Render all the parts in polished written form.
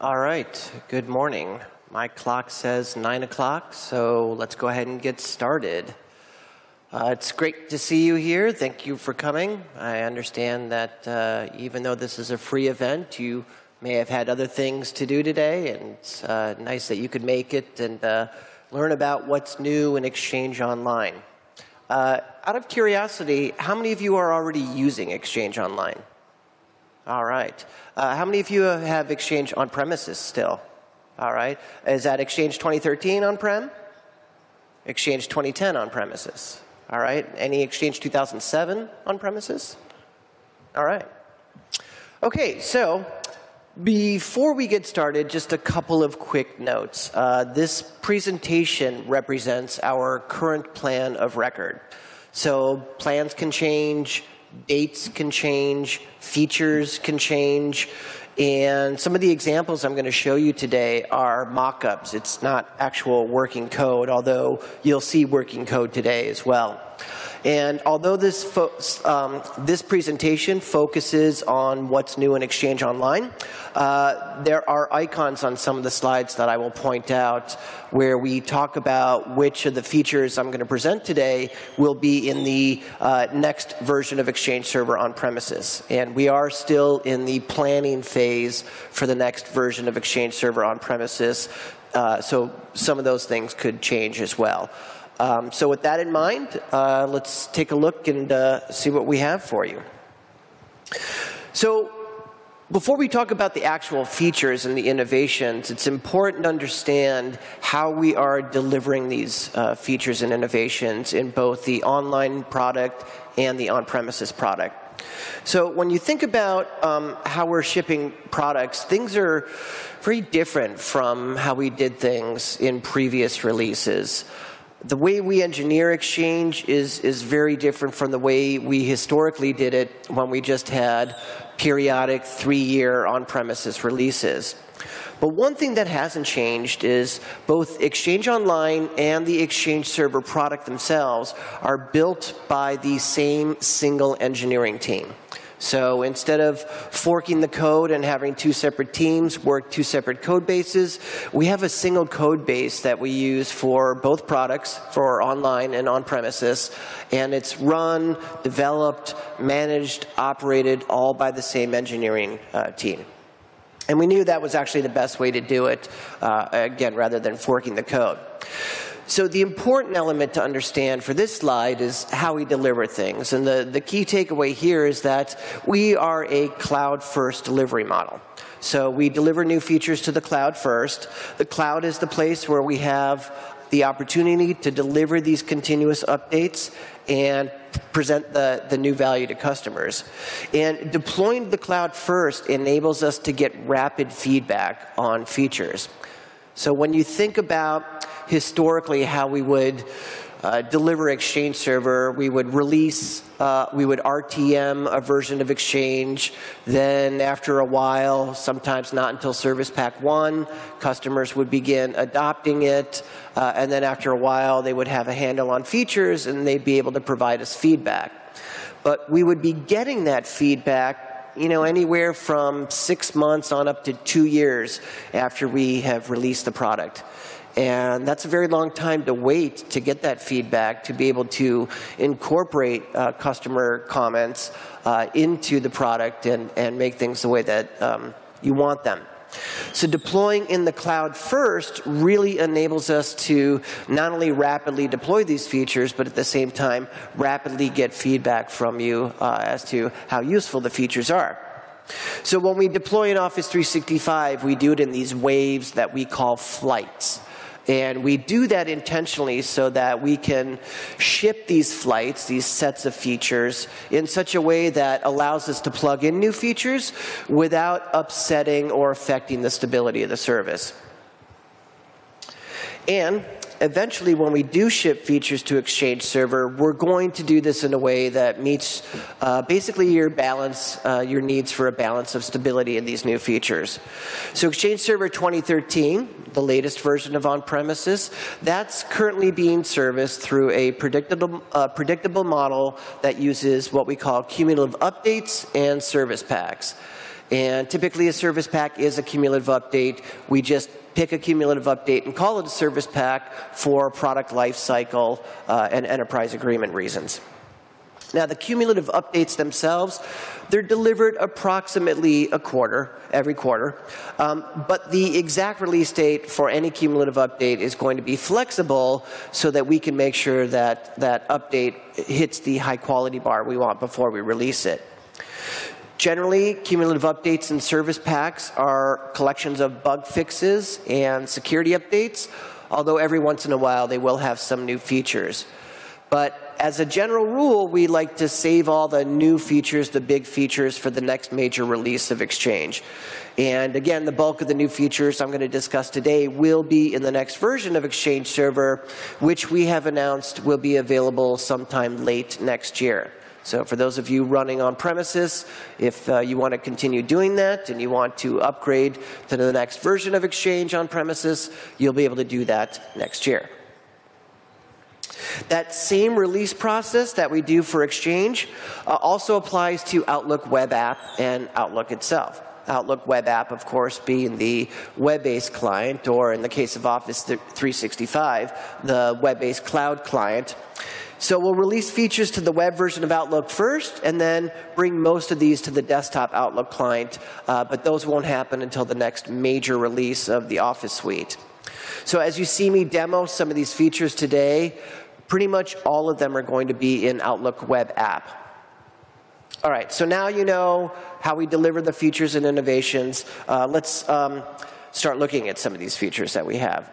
All right, good morning. My clock says 9 o'clock, so let's go ahead and get started. It's great to see you here. Thank you for coming. I understand that even though this is a free event, you may have had other things to do today, and it's nice that you could make it and learn about what's new in Exchange Online. Out of curiosity, how many of you are already using Exchange Online? All right. How many of you have Exchange on premises still? All right. Is that Exchange 2013 on-prem? Exchange 2010 on premises? All right. Any Exchange 2007 on premises? All right. Okay, so before we get started, just a couple of quick notes. This presentation represents our current plan of record. So plans can change, dates can change, features can change, and some of the examples I'm going to show you today are mock-ups. It's not actual working code, although you'll see working code today as well. And although this presentation focuses on what's new in Exchange Online, there are icons on some of the slides that I will point out where we talk about which of the features I'm going to present today will be in the next version of Exchange Server on premises. And we are still in the planning phase for the next version of Exchange Server on premises, so some of those things could change as well. So with that in mind, let's take a look and see what we have for you. So before we talk about the actual features and the innovations, it's important to understand how we are delivering these features and innovations in both the online product and the on-premises product. So when you think about how we're shipping products, things are very different from how we did things in previous releases. The way we engineer Exchange is very different from the way we historically did it when we just had periodic 3-year on-premises releases. But one thing that hasn't changed is both Exchange Online and the Exchange Server product themselves are built by the same single engineering team. So instead of forking the code and having two separate teams work two separate code bases, we have a single code base that we use for both products, for online and on-premises, and it's run, developed, managed, operated, all by the same engineering team. And we knew that was actually the best way to do it, again, rather than forking the code. So the important element to understand for this slide is how we deliver things. And the key takeaway here is that we are a cloud-first delivery model. So we deliver new features to the cloud first. The cloud is the place where we have the opportunity to deliver these continuous updates and present the new value to customers. And deploying to the cloud first enables us to get rapid feedback on features. So when you think about historically how we would deliver Exchange Server, we would release, we would RTM a version of Exchange. Then after a while, sometimes not until Service Pack 1, customers would begin adopting it. And then after a while, they would have a handle on features and they'd be able to provide us feedback. But we would be getting that feedback anywhere from 6 months on up to 2 years after we have released the product. And that's a very long time to wait to get that feedback, to be able to incorporate customer comments into the product and make things the way that you want them. So deploying in the cloud first really enables us to not only rapidly deploy these features, but at the same time rapidly get feedback from you as to how useful the features are. So when we deploy in Office 365, we do it in these waves that we call flights. And we do that intentionally so that we can ship these flights, these sets of features, in such a way that allows us to plug in new features without upsetting or affecting the stability of the service. And eventually, when we do ship features to Exchange Server, we're going to do this in a way that meets basically your needs for a balance of stability in these new features. So Exchange Server 2013, the latest version of on-premises, that's currently being serviced through a predictable model that uses what we call cumulative updates and service packs. And typically a service pack is a cumulative update. We just pick a cumulative update and call it a service pack for product life cycle and enterprise agreement reasons. Now, the cumulative updates themselves, they're delivered approximately every quarter. But the exact release date for any cumulative update is going to be flexible so that we can make sure that that update hits the high quality bar we want before we release it. Generally, cumulative updates and service packs are collections of bug fixes and security updates, although every once in a while they will have some new features. But as a general rule, we like to save all the new features, the big features, for the next major release of Exchange. And again, the bulk of the new features I'm going to discuss today will be in the next version of Exchange Server, which we have announced will be available sometime late next year. So for those of you running on premises, if you want to continue doing that and you want to upgrade to the next version of Exchange on premises, you'll be able to do that next year. That same release process that we do for Exchange also applies to Outlook Web App and Outlook itself. Outlook Web App, of course, being the web-based client, or in the case of Office 365, the web-based cloud client. So we'll release features to the web version of Outlook first, and then bring most of these to the desktop Outlook client, but those won't happen until the next major release of the Office suite. So as you see me demo some of these features today, pretty much all of them are going to be in Outlook Web App. All right, so now you know how we deliver the features and innovations. Let's start looking at some of these features that we have.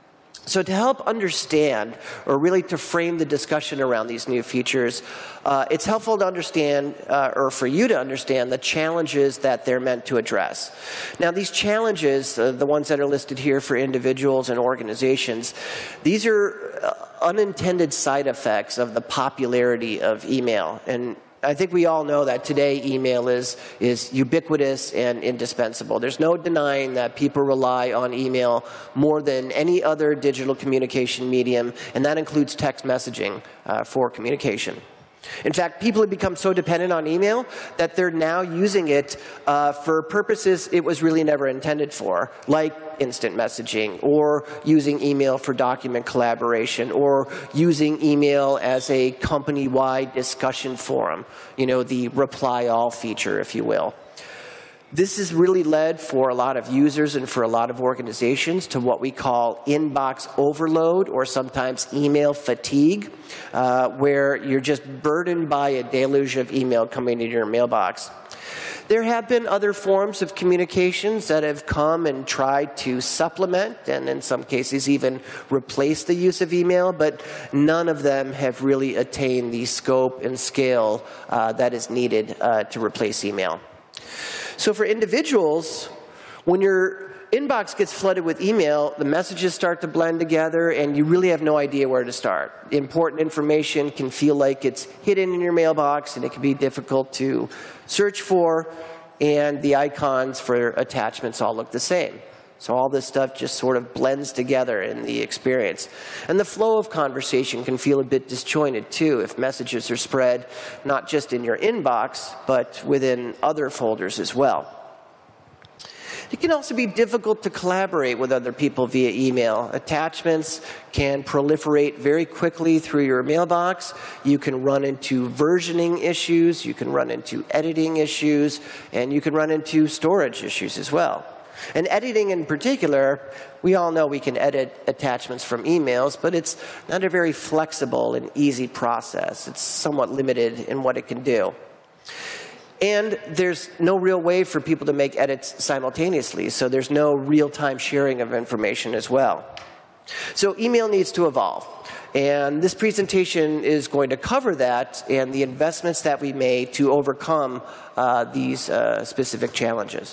So to help understand, or really to frame the discussion around these new features, it's helpful to understand, or for you to understand, the challenges that they're meant to address. Now, these challenges, the ones that are listed here for individuals and organizations, these are unintended side effects of the popularity of email. And I think we all know that today email is ubiquitous and indispensable. There's no denying that people rely on email more than any other digital communication medium, and that includes text messaging for communication. In fact, people have become so dependent on email that they're now using it for purposes it was really never intended for, like instant messaging, or using email for document collaboration, or using email as a company-wide discussion forum, you know, the reply all feature, if you will. This has really led for a lot of users and for a lot of organizations to what we call inbox overload, or sometimes email fatigue, where you're just burdened by a deluge of email coming into your mailbox. There have been other forms of communications that have come and tried to supplement, and in some cases even replace, the use of email, but none of them have really attained the scope and scale that is needed to replace email. So for individuals, when your inbox gets flooded with email, the messages start to blend together, and you really have no idea where to start. Important information can feel like it's hidden in your mailbox, and it can be difficult to search for, and the icons for attachments all look the same. So all this stuff just sort of blends together in the experience. And the flow of conversation can feel a bit disjointed, too, if messages are spread not just in your inbox, but within other folders as well. It can also be difficult to collaborate with other people via email. Attachments can proliferate very quickly through your mailbox. You can run into versioning issues, you can run into editing issues, and you can run into storage issues as well. And editing in particular, we all know we can edit attachments from emails, but it's not a very flexible and easy process. It's somewhat limited in what it can do. And there's no real way for people to make edits simultaneously, so there's no real-time sharing of information as well. So email needs to evolve. And this presentation is going to cover that and the investments that we made to overcome these specific challenges.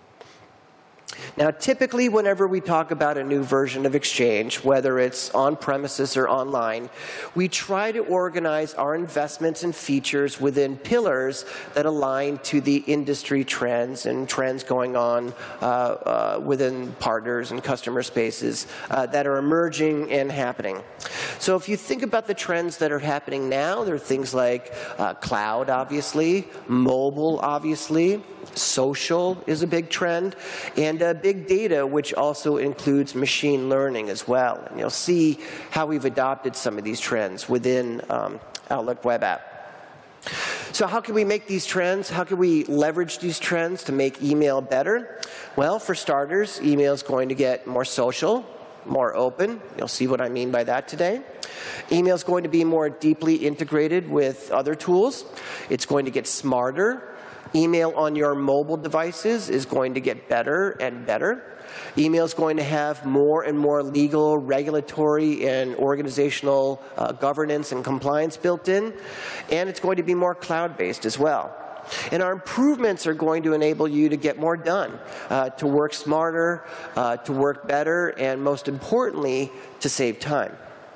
Now, typically, whenever we talk about a new version of Exchange, whether it's on-premises or online, we try to organize our investments and features within pillars that align to the industry trends and trends going on within partners and customer spaces that are emerging and happening. So if you think about the trends that are happening now, there are things like cloud, obviously, mobile, obviously, social is a big trend, and big data, which also includes machine learning as well. And you'll see how we've adopted some of these trends within Outlook Web App. So how can we make these trends? How can we leverage these trends to make email better? Well, for starters, email is going to get more social, more open. You'll see what I mean by that today. Email is going to be more deeply integrated with other tools. It's going to get smarter. Email on your mobile devices is going to get better and better. Email is going to have more and more legal, regulatory, and organizational governance and compliance built in. And it's going to be more cloud-based as well. And our improvements are going to enable you to get more done, to work smarter, to work better, and most importantly, to save time.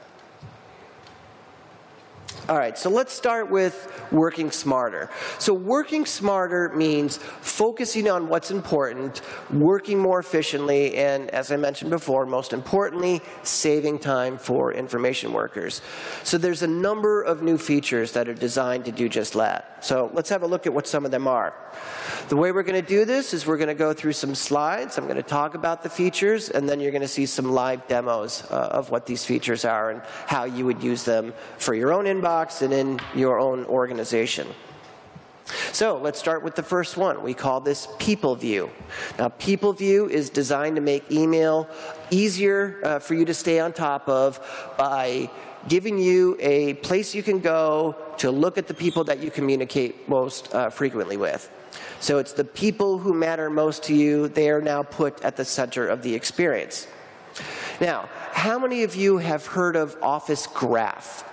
All right, so let's start with working smarter. So working smarter means focusing on what's important, working more efficiently, and as I mentioned before, most importantly, saving time for information workers. So there's a number of new features that are designed to do just that. So let's have a look at what some of them are. The way we're going to do this is we're going to go through some slides. I'm going to talk about the features, and then you're going to see some live demos of what these features are and how you would use them for your own inbox and in your own organization. So let's start with the first one. We call this People View. Now, People View is designed to make email easier for you to stay on top of by giving you a place you can go to look at the people that you communicate most frequently with. So it's the people who matter most to you. They are now put at the center of the experience. Now, how many of you have heard of Office Graph?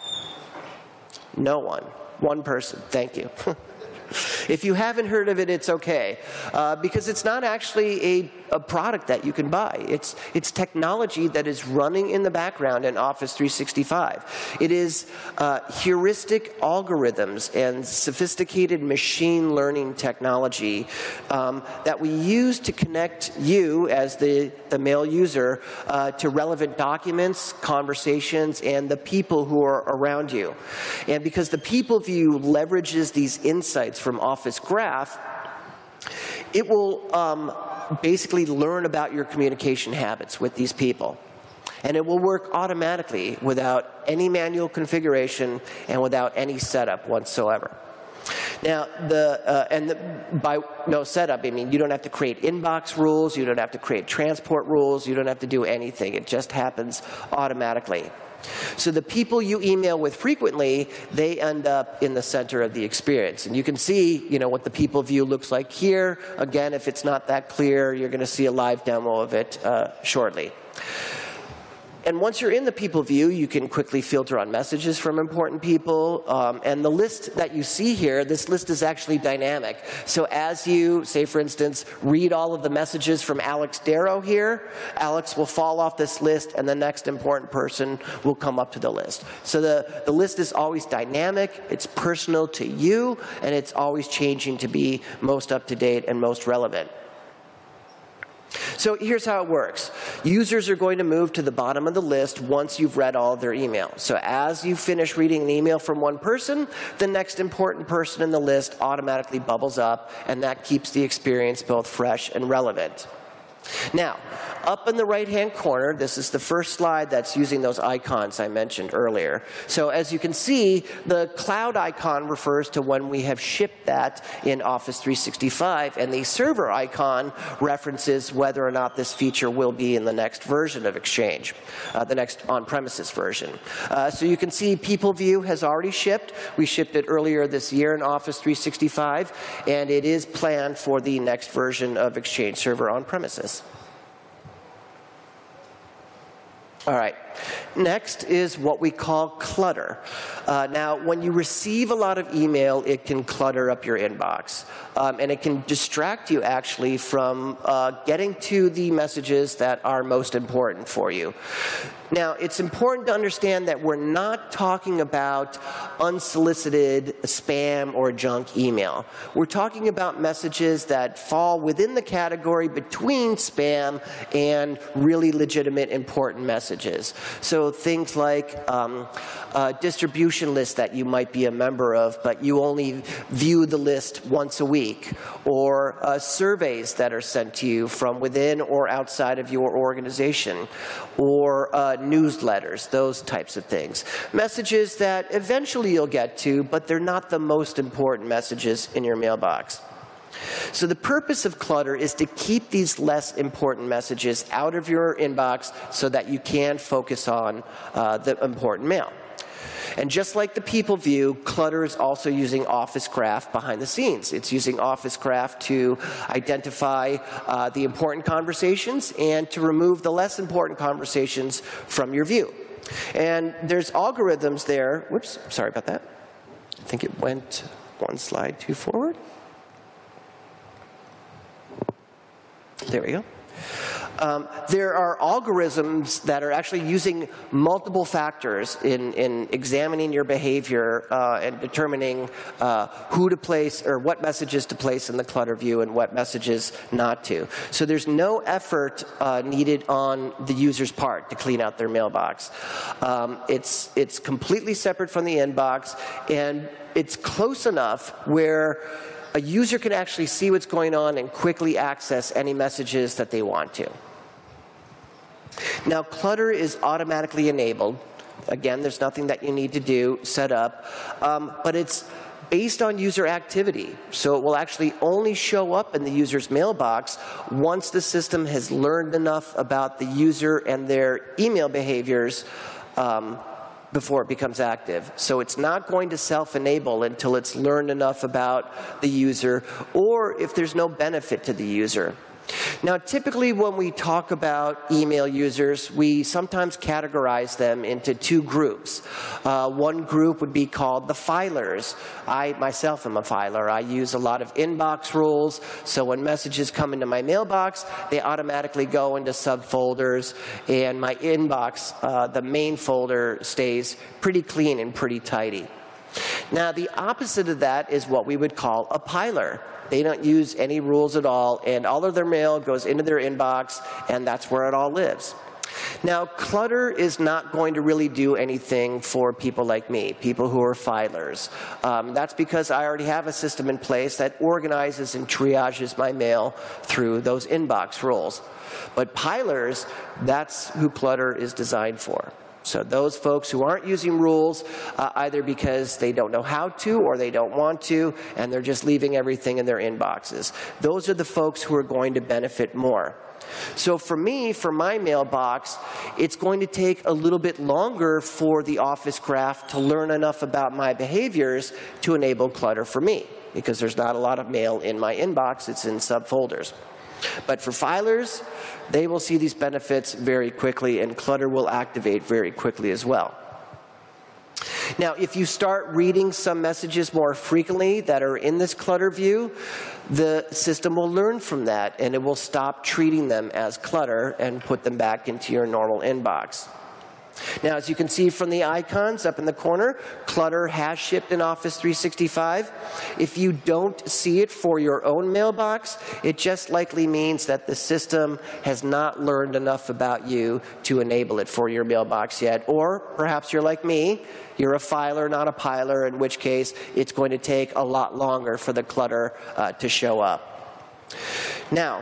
No one. One person. Thank you. If you haven't heard of it, it's okay, because it's not actually a product that you can buy. It's technology that is running in the background in Office 365. It is heuristic algorithms and sophisticated machine learning technology that we use to connect you as the mail user to relevant documents, conversations, and the people who are around you. And because the People View leverages these insights from Office Graph, it will basically learn about your communication habits with these people. And it will work automatically without any manual configuration and without any setup whatsoever. Now, by no setup, I mean you don't have to create inbox rules, you don't have to create transport rules, you don't have to do anything. It just happens automatically. So the people you email with frequently, they end up in the center of the experience. And you can see, what the People View looks like here. Again, if it's not that clear, you're going to see a live demo of it shortly. And once you're in the People View, you can quickly filter on messages from important people. And the list that you see here, this list is actually dynamic. So as you, say for instance, read all of the messages from Alex Darrow here, Alex will fall off this list and the next important person will come up to the list. So the list is always dynamic, it's personal to you, and it's always changing to be most up to date and most relevant. So here's how it works. Users are going to move to the bottom of the list once you've read all of their email. So as you finish reading an email from one person, the next important person in the list automatically bubbles up, and that keeps the experience both fresh and relevant. Now, up in the right-hand corner, this is the first slide that's using those icons I mentioned earlier. So as you can see, the cloud icon refers to when we have shipped that in Office 365, and the server icon references whether or not this feature will be in the next version of Exchange, the next on-premises version. So you can see People View has already shipped. We shipped it earlier this year in Office 365, and it is planned for the next version of Exchange Server on-premises. All right. Next is what we call clutter. Now, when you receive a lot of email, it can clutter up your inbox. And it can distract you, actually, from getting to the messages that are most important for you. Now, it's important to understand that we're not talking about unsolicited spam or junk email. We're talking about messages that fall within the category between spam and really legitimate, important messages. So things like distribution lists that you might be a member of, but you only view the list once a week, or surveys that are sent to you from within or outside of your organization, or newsletters, those types of things. Messages that eventually you'll get to, but they're not the most important messages in your mailbox. So the purpose of clutter is to keep these less important messages out of your inbox so that you can focus on the important mail. And just like the people view, Clutter is also using Office Graph behind the scenes. It's using Office Graph to identify the important conversations and to remove the less important conversations from your view. And there's algorithms there. Whoops, sorry about that. I think it went one slide too forward. There we go. There are algorithms that are actually using multiple factors in examining your behavior and determining who to place or what messages to place in the clutter view and what messages not to. So there's no effort needed on the user's part to clean out their mailbox. It's completely separate from the inbox, and it's close enough where a user can actually see what's going on and quickly access any messages that they want to. Now, Clutter is automatically enabled. Again, there's nothing that you need to do, set up, but it's based on user activity. So it will actually only show up in the user's mailbox once the system has learned enough about the user and their email behaviors before it becomes active. So it's not going to self-enable until it's learned enough about the user, or if there's no benefit to the user. Now, typically when we talk about email users, we sometimes categorize them into two groups. One group would be called the filers. I myself am a filer. I use a lot of inbox rules, so when messages come into my mailbox, they automatically go into subfolders, and my inbox, the main folder, stays pretty clean and pretty tidy. Now, the opposite of that is what we would call a piler. They don't use any rules at all, and all of their mail goes into their inbox, and that's where it all lives. Now, Clutter is not going to really do anything for people like me, people who are filers. That's because I already have a system in place that organizes and triages my mail through those inbox rules. But pilers, that's who Clutter is designed for. So those folks who aren't using rules, either because they don't know how to or they don't want to, and they're just leaving everything in their inboxes. Those are the folks who are going to benefit more. So for me, for my mailbox, it's going to take a little bit longer for the Office Graph to learn enough about my behaviors to enable Clutter for me, because there's not a lot of mail in my inbox. It's in subfolders. But for filers, they will see these benefits very quickly, and Clutter will activate very quickly as well. Now, if you start reading some messages more frequently that are in this Clutter view, the system will learn from that, and it will stop treating them as clutter and put them back into your normal inbox. Now, as you can see from the icons up in the corner, Clutter has shipped in Office 365. If you don't see it for your own mailbox, it just likely means that the system has not learned enough about you to enable it for your mailbox yet. Or perhaps you're like me, you're a filer, not a piler, in which case it's going to take a lot longer for the Clutter to show up. Now,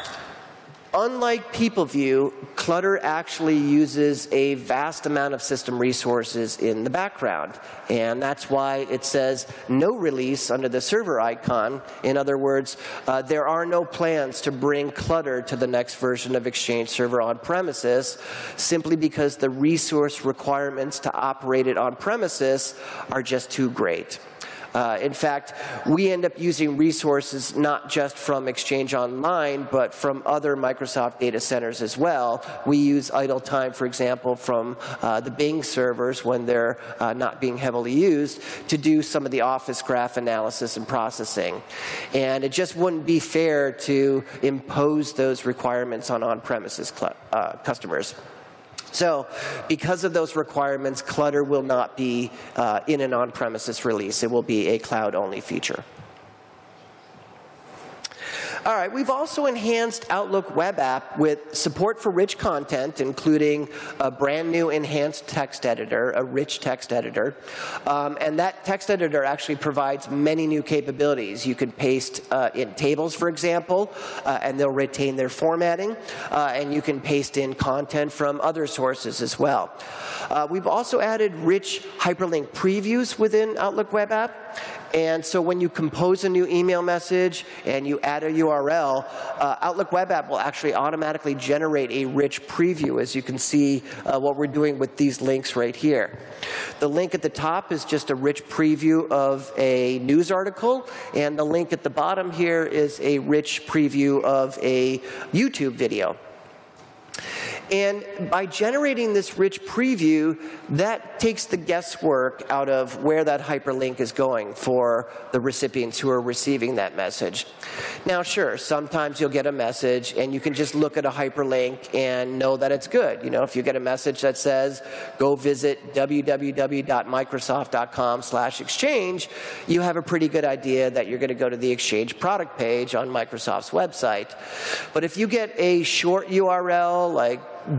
unlike PeopleView, Clutter actually uses a vast amount of system resources in the background. And that's why it says no release under the server icon. In other words, there are no plans to bring Clutter to the next version of Exchange Server on premises, simply because the resource requirements to operate it on premises are just too great. In fact, we end up using resources not just from Exchange Online, but from other Microsoft data centers as well. We use idle time, for example, from the Bing servers when they're not being heavily used to do some of the Office Graph analysis and processing. And it just wouldn't be fair to impose those requirements on on-premises customers. So because of those requirements, Clutter will not be in an on-premises release. It will be a cloud-only feature. All right, we've also enhanced Outlook web app with support for rich content, including a brand new enhanced text editor, a rich text editor. And that text editor actually provides many new capabilities. You can paste in tables, for example, and they'll retain their formatting. And you can paste in content from other sources as well. We've also added rich hyperlink previews within Outlook web app. And so when you compose a new email message and you add a URL, Outlook web app will actually automatically generate a rich preview, as you can see what we're doing with these links right here. The link at the top is just a rich preview of a news article, and the link at the bottom here is a rich preview of a YouTube video. And by generating this rich preview, that takes the guesswork out of where that hyperlink is going for the recipients who are receiving that message. Now, sure, sometimes you'll get a message and you can just look at a hyperlink and know that it's good. You know, if you get a message that says, go visit www.microsoft.com/exchange, you have a pretty good idea that you're going to go to the Exchange product page on Microsoft's website. But if you get a short URL like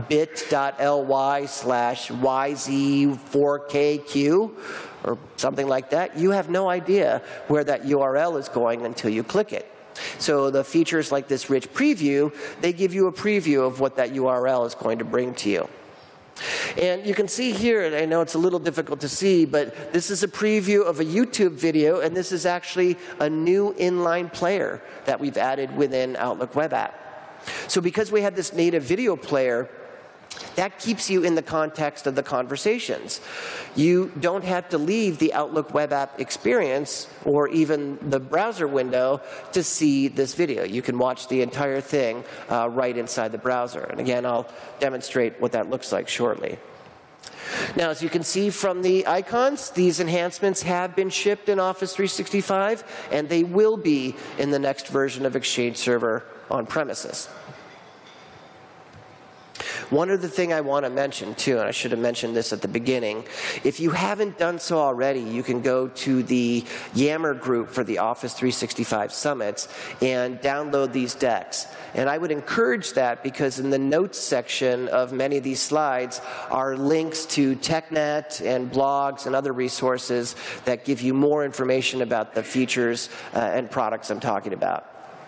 bit.ly/YZ4KQ or something like that, you have no idea where that URL is going until you click it. So the features like this rich preview, they give you a preview of what that URL is going to bring to you. And you can see here, and I know it's a little difficult to see, but this is a preview of a YouTube video, and this is actually a new inline player that we've added within Outlook web app. So because we have this native video player, that keeps you in the context of the conversations. You don't have to leave the Outlook web app experience or even the browser window to see this video. You can watch the entire thing right inside the browser. And again, I'll demonstrate what that looks like shortly. Now, as you can see from the icons, these enhancements have been shipped in Office 365, and they will be in the next version of Exchange Server on premises. One other thing I want to mention, too, and I should have mentioned this at the beginning, if you haven't done so already, you can go to the Yammer group for the Office 365 Summits and download these decks. And I would encourage that because in the notes section of many of these slides are links to TechNet and blogs and other resources that give you more information about the features and products I'm talking about.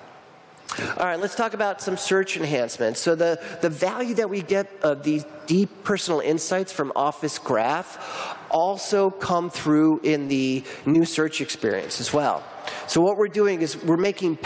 All right, let's talk about some search enhancements. So the value that we get of these deep personal insights from Office Graph also come through in the new search experience as well. So what we're doing is we're making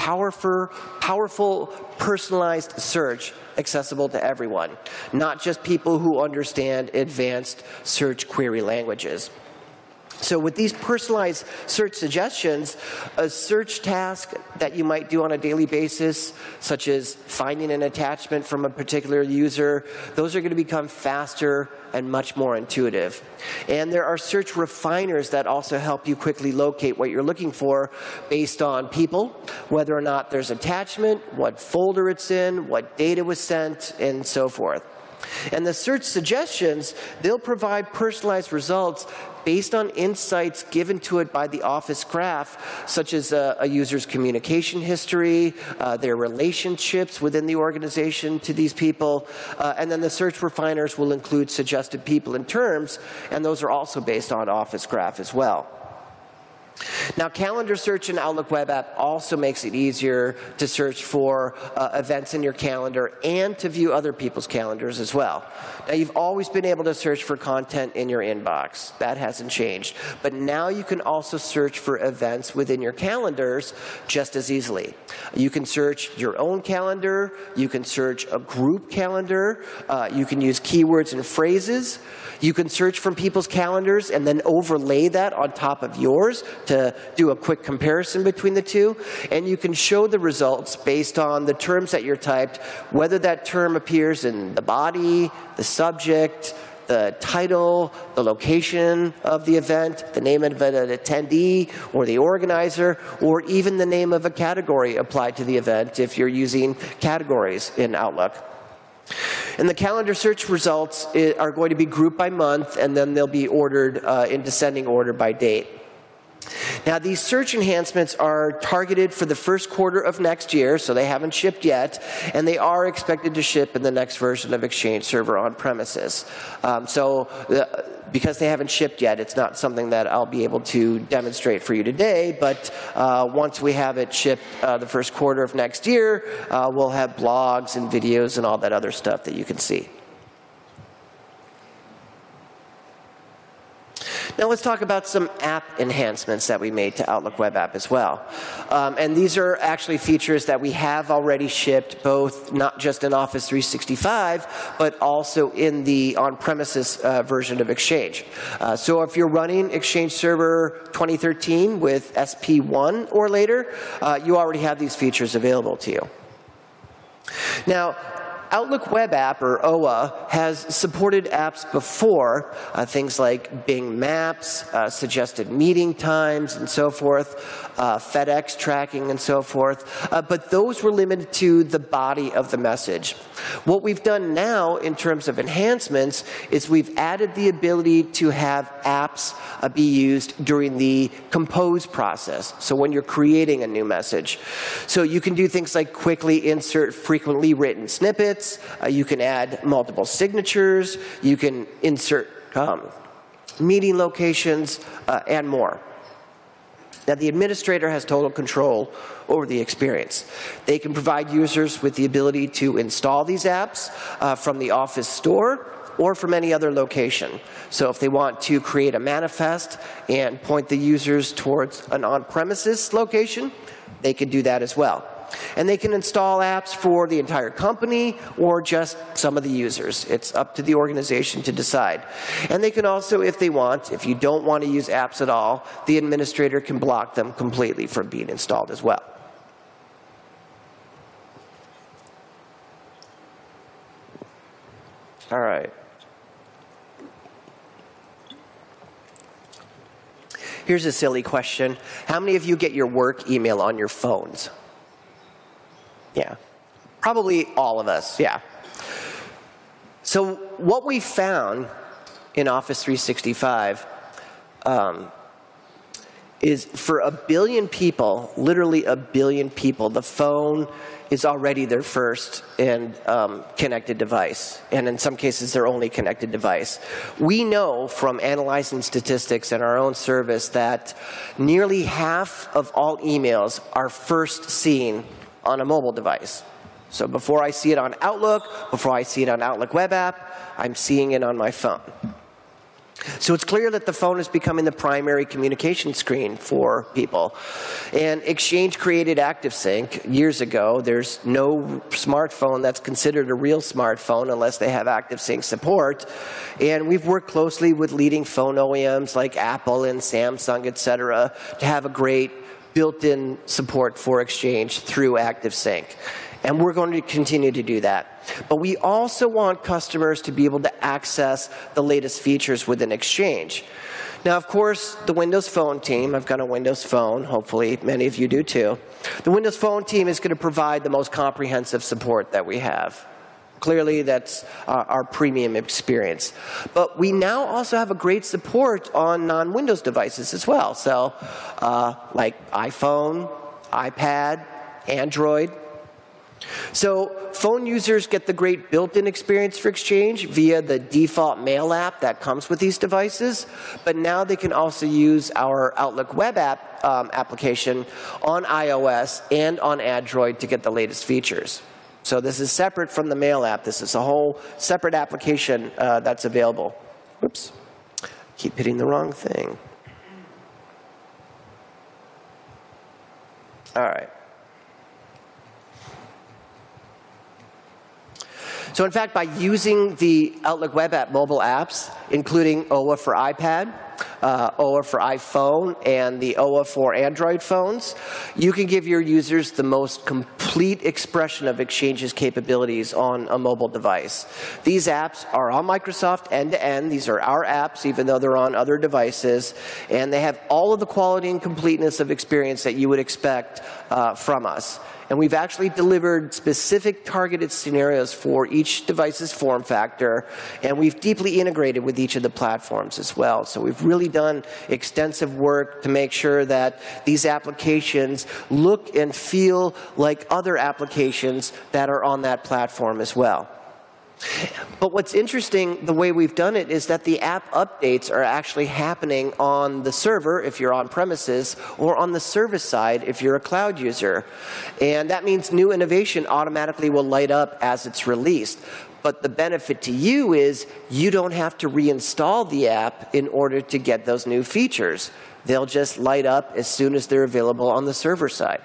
powerful personalized search accessible to everyone, not just people who understand advanced search query languages. So with these personalized search suggestions, a search task that you might do on a daily basis, such as finding an attachment from a particular user, those are going to become faster and much more intuitive. And there are search refiners that also help you quickly locate what you're looking for based on people, whether or not there's attachment, what folder it's in, what data was sent, and so forth. And the search suggestions, they'll provide personalized results based on insights given to it by the Office Graph, such as a user's communication history, their relationships within the organization to these people, and then the search refiners will include suggested people and terms, and those are also based on Office Graph as well. Now, calendar search in Outlook web app also makes it easier to search for events in your calendar and to view other people's calendars as well. Now, you've always been able to search for content in your inbox. That hasn't changed. But now you can also search for events within your calendars just as easily. You can search your own calendar. You can search a group calendar. You can use keywords and phrases. You can search from people's calendars and then overlay that on top of yours to do a quick comparison between the two. And you can show the results based on the terms that you're typed, whether that term appears in the body, the subject, the title, the location of the event, the name of an attendee or the organizer, or even the name of a category applied to the event if you're using categories in Outlook. And the calendar search results are going to be grouped by month, and then they'll be ordered in descending order by date. Now, these search enhancements are targeted for the first quarter of next year, so they haven't shipped yet, and they are expected to ship in the next version of Exchange Server on premises. Because they haven't shipped yet, it's not something that I'll be able to demonstrate for you today, but once we have it shipped the first quarter of next year, we'll have blogs and videos and all that other stuff that you can see. Now let's talk about some app enhancements that we made to Outlook Web App as well. And these are actually features that we have already shipped, both not just in Office 365, but also in the on-premises version of Exchange. So if you're running Exchange Server 2013 with SP1 or later, you already have these features available to you. Now, Outlook Web App, or OWA, has supported apps before, things like Bing Maps, suggested meeting times, and so forth, FedEx tracking, and so forth. But those were limited to the body of the message. What we've done now in terms of enhancements is we've added the ability to have apps be used during the compose process, so when you're creating a new message. So you can do things like quickly insert frequently written snippets. You can add multiple signatures. You can insert meeting locations and more. Now, the administrator has total control over the experience. They can provide users with the ability to install these apps from the Office store or from any other location. So if they want to create a manifest and point the users towards an on-premises location, they can do that as well. And they can install apps for the entire company or just some of the users. It's up to the organization to decide. And they can also, if they want, if you don't want to use apps at all, the administrator can block them completely from being installed as well. All right. Here's a silly question. How many of you get your work email on your phones? Yeah, probably all of us, yeah. So what we found in Office 365 is for 1 billion people, literally 1 billion people, the phone is already their first and connected device, and in some cases their only connected device. We know from analyzing statistics in our own service that nearly half of all emails are first seen on a mobile device. So before I see it on Outlook, before I see it on Outlook Web App, I'm seeing it on my phone. So it's clear that the phone is becoming the primary communication screen for people. And Exchange created ActiveSync years ago. There's no smartphone that's considered a real smartphone unless they have ActiveSync support. And we've worked closely with leading phone OEMs like Apple and Samsung, et cetera, to have a great built-in support for Exchange through ActiveSync. And we're going to continue to do that. But we also want customers to be able to access the latest features within Exchange. Now, of course, the Windows Phone team, I've got a Windows Phone, hopefully many of you do too. The Windows Phone team is going to provide the most comprehensive support that we have. Clearly, that's our premium experience. But we now also have a great support on non-Windows devices as well. So like iPhone, iPad, Android. So phone users get the great built-in experience for Exchange via the default Mail app that comes with these devices. But now they can also use our Outlook Web App application on iOS and on Android to get the latest features. So this is separate from the Mail app. This is a whole separate application that's available. Whoops. Keep hitting the wrong thing. All right. So in fact, by using the Outlook Web App mobile apps, including OWA for iPad, OWA for iPhone, and the OWA for Android phones, you can give your users the most complete complete expression of Exchange's capabilities on a mobile device. These apps are on Microsoft end-to-end. These are our apps, even though they're on other devices. And they have all of the quality and completeness of experience that you would expect from us. And we've actually delivered specific targeted scenarios for each device's form factor, and we've deeply integrated with each of the platforms as well. So we've really done extensive work to make sure that these applications look and feel like other applications that are on that platform as well. But what's interesting, the way we've done it, is that the app updates are actually happening on the server, if you're on premises, or on the service side, if you're a cloud user. And that means new innovation automatically will light up as it's released. But the benefit to you is you don't have to reinstall the app in order to get those new features. They'll just light up as soon as they're available on the server side.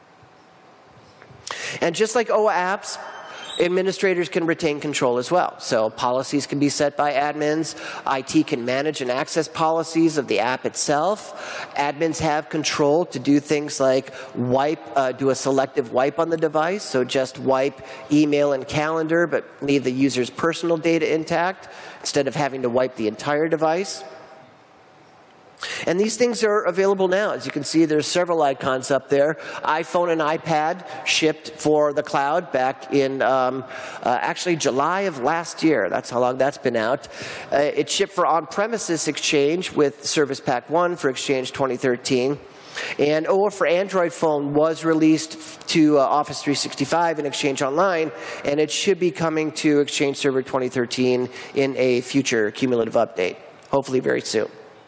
And just like OA apps, administrators can retain control as well. So policies can be set by admins. IT can manage and access policies of the app itself. Admins have control to do things like do a selective wipe on the device. So just wipe email and calendar, but leave the user's personal data intact instead of having to wipe the entire device. And these things are available now. As you can see, there's several icons up there. iPhone and iPad shipped for the cloud back in actually July of last year. That's how long that's been out. It shipped for on-premises Exchange with Service Pack 1 for Exchange 2013. And OA for Android phone was released to Office 365 and Exchange Online, and it should be coming to Exchange Server 2013 in a future cumulative update, hopefully very soon.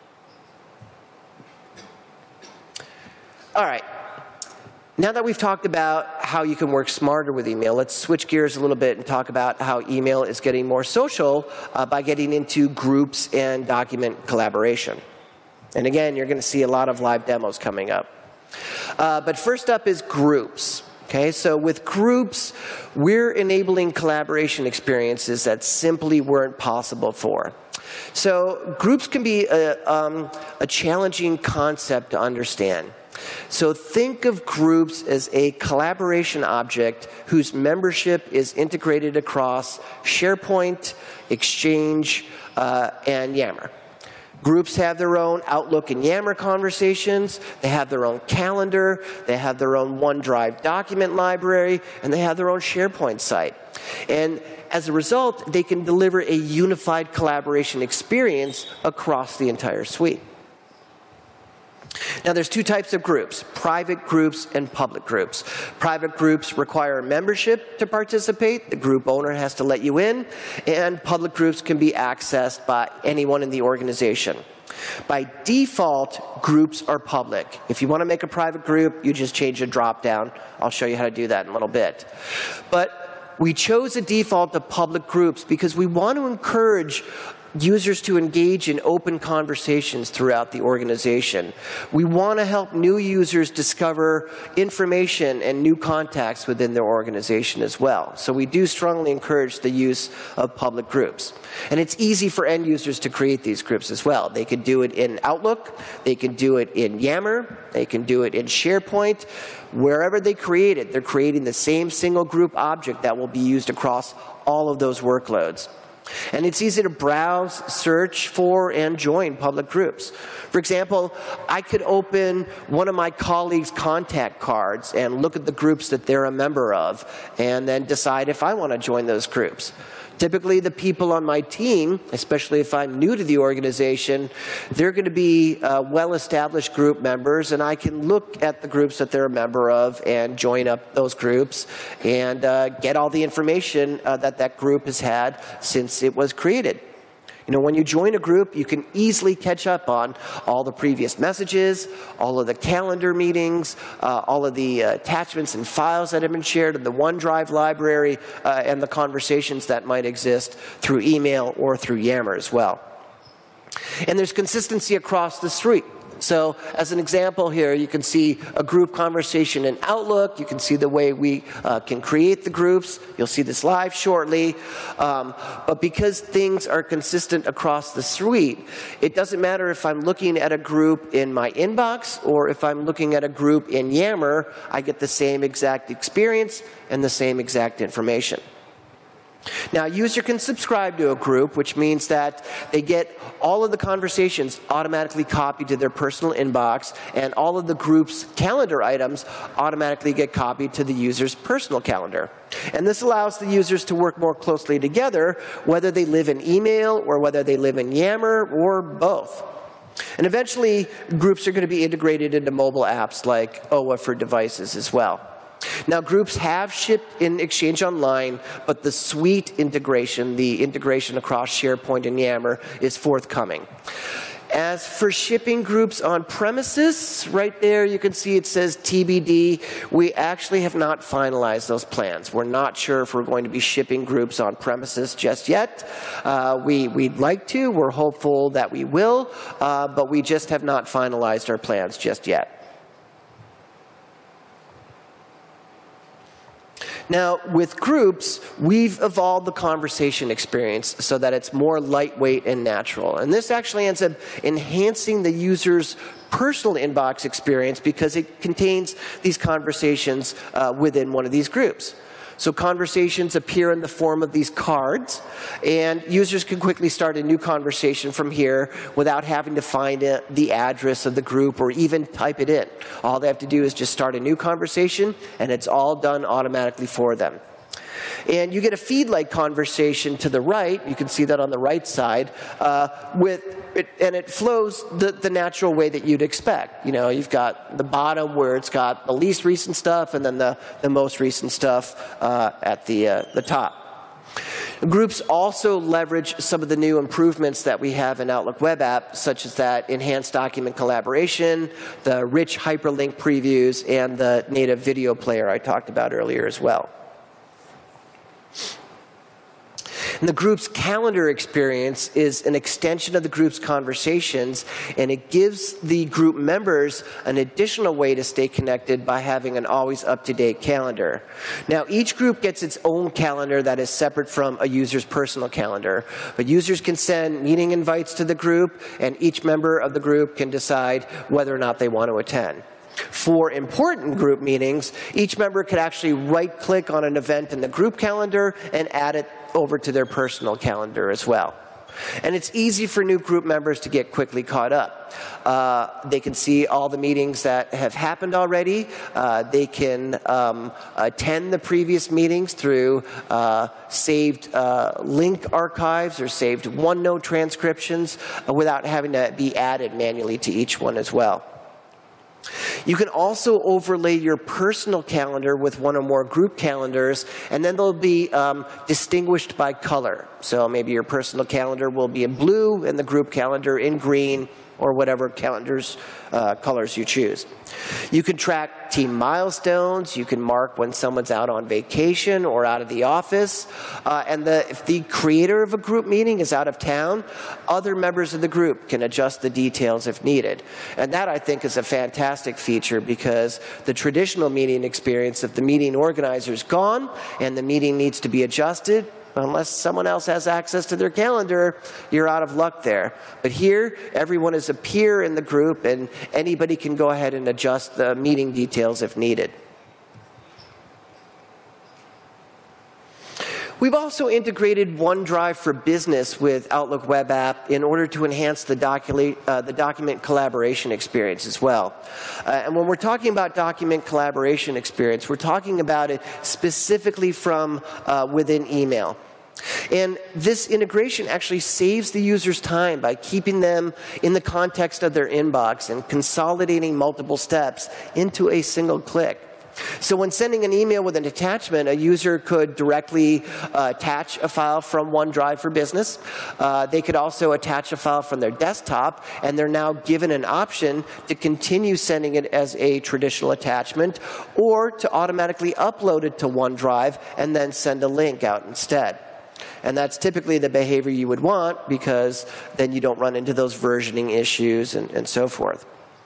All right. Now that we've talked about how you can work smarter with email, let's switch gears a little bit and talk about how email is getting more social by getting into groups and document collaboration. And again, you're going to see a lot of live demos coming up. But first up is groups. Okay, so with groups, we're enabling collaboration experiences that simply weren't possible before. So groups can be a challenging concept to understand. So think of groups as a collaboration object whose membership is integrated across SharePoint, Exchange, and Yammer. Groups have their own Outlook and Yammer conversations. They have their own calendar. They have their own OneDrive document library. And they have their own SharePoint site. And as a result, they can deliver a unified collaboration experience across the entire suite. Now, there's two types of groups, private groups and public groups. Private groups require membership to participate. The group owner has to let you in. And public groups can be accessed by anyone in the organization. By default, groups are public. If you want to make a private group, you just change a drop-down. I'll show you how to do that in a little bit. But we chose a default to public groups because we want to encourage users to engage in open conversations throughout the organization. We want to help new users discover information and new contacts within their organization as well. So we do strongly encourage the use of public groups. And it's easy for end users to create these groups as well. They can do it in Outlook, they can do it in Yammer, they can do it in SharePoint. Wherever they create it, they're creating the same single group object that will be used across all of those workloads. And it's easy to browse, search for, and join public groups. For example, I could open one of my colleagues' contact cards and look at the groups that they're a member of, and then decide if I want to join those groups. Typically, the people on my team, especially if I'm new to the organization, they're going to be well-established group members, and I can look at the groups that they're a member of and join up those groups and get all the information that group has had since it was created. You know, when you join a group, you can easily catch up on all the previous messages, all of the calendar meetings, all of the attachments and files that have been shared in the OneDrive library, and the conversations that might exist through email or through Yammer as well. And there's consistency across the suite. So as an example here, you can see a group conversation in Outlook. You can see the way we can create the groups. You'll see this live shortly. But because things are consistent across the suite, it doesn't matter if I'm looking at a group in my inbox or if I'm looking at a group in Yammer, I get the same exact experience and the same exact information. Now, a user can subscribe to a group, which means that they get all of the conversations automatically copied to their personal inbox, and all of the group's calendar items automatically get copied to the user's personal calendar. And this allows the users to work more closely together, whether they live in email or whether they live in Yammer or both. And eventually, groups are going to be integrated into mobile apps like OWA for devices as well. Now, groups have shipped in Exchange Online, but the suite integration, the integration across SharePoint and Yammer, is forthcoming. As for shipping groups on premises, right there you can see it says TBD. We actually have not finalized those plans. We're not sure if we're going to be shipping groups on premises just yet. We'd like to. We're hopeful that we will, but we just have not finalized our plans just yet. Now, with groups, we've evolved the conversation experience so that it's more lightweight and natural. And this actually ends up enhancing the user's personal inbox experience because it contains these conversations within one of these groups. So conversations appear in the form of these cards, and users can quickly start a new conversation from here without having to find the address of the group or even type it in. All they have to do is just start a new conversation, and it's all done automatically for them. And you get a feed-like conversation to the right. You can see that on the right side, and it flows the natural way that you'd expect. You know, you've got the bottom where it's got the least recent stuff, and then the most recent stuff at the top. Groups also leverage some of the new improvements that we have in Outlook Web App, such as that enhanced document collaboration, the rich hyperlink previews, and the native video player I talked about earlier as well. And the group's calendar experience is an extension of the group's conversations, and it gives the group members an additional way to stay connected by having an always up-to-date calendar. Now, each group gets its own calendar that is separate from a user's personal calendar, but users can send meeting invites to the group, and each member of the group can decide whether or not they want to attend. For important group meetings, each member could actually right-click on an event in the group calendar and add it over to their personal calendar as well. And it's easy for new group members to get quickly caught up. They can see all the meetings that have happened already. They can attend the previous meetings through saved link archives or saved OneNote transcriptions without having to be added manually to each one as well. You can also overlay your personal calendar with one or more group calendars, and then they'll be distinguished by color. So maybe your personal calendar will be in blue and the group calendar in green, or whatever colors you choose. You can track team milestones. You can mark when someone's out on vacation or out of the office. And if the creator of a group meeting is out of town, other members of the group can adjust the details if needed. And that, I think, is a fantastic feature because the traditional meeting experience, if the meeting organizer is gone and the meeting needs to be adjusted, unless someone else has access to their calendar, you're out of luck there. But here, everyone is a peer in the group, and anybody can go ahead and adjust the meeting details if needed. We've also integrated OneDrive for Business with Outlook Web App in order to enhance the document collaboration experience as well. And when we're talking about document collaboration experience, we're talking about it specifically from within email. And this integration actually saves the user's time by keeping them in the context of their inbox and consolidating multiple steps into a single click. So when sending an email with an attachment, a user could directly attach a file from OneDrive for Business. They could also attach a file from their desktop, and they're now given an option to continue sending it as a traditional attachment or to automatically upload it to OneDrive and then send a link out instead. And that's typically the behavior you would want because then you don't run into those versioning issues and so forth.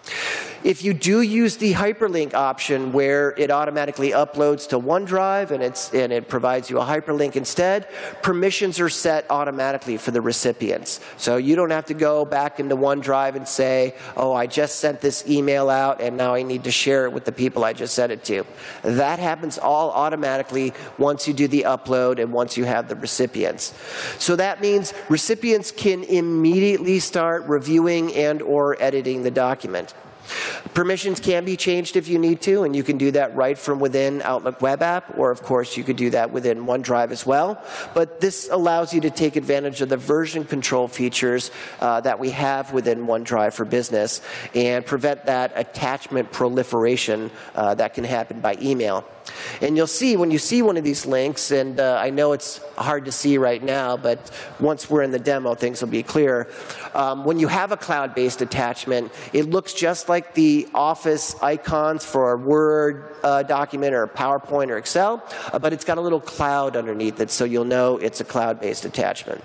If you do use the hyperlink option where it automatically uploads to OneDrive and it provides you a hyperlink instead, permissions are set automatically for the recipients. So you don't have to go back into OneDrive and say, oh, I just sent this email out and now I need to share it with the people I just sent it to. That happens all automatically once you do the upload and once you have the recipients. So that means recipients can immediately start reviewing and or editing the document. Permissions can be changed if you need to, and you can do that right from within Outlook Web App, or of course you could do that within OneDrive as well. But this allows you to take advantage of the version control features that we have within OneDrive for Business and prevent that attachment proliferation that can happen by email. And you'll see when you see one of these links, and I know it's hard to see right now, but once we're in the demo, things will be clear. When you have a cloud-based attachment, it looks just like the Office icons for a Word document or a PowerPoint or Excel, but it's got a little cloud underneath it, so you'll know it's a cloud-based attachment.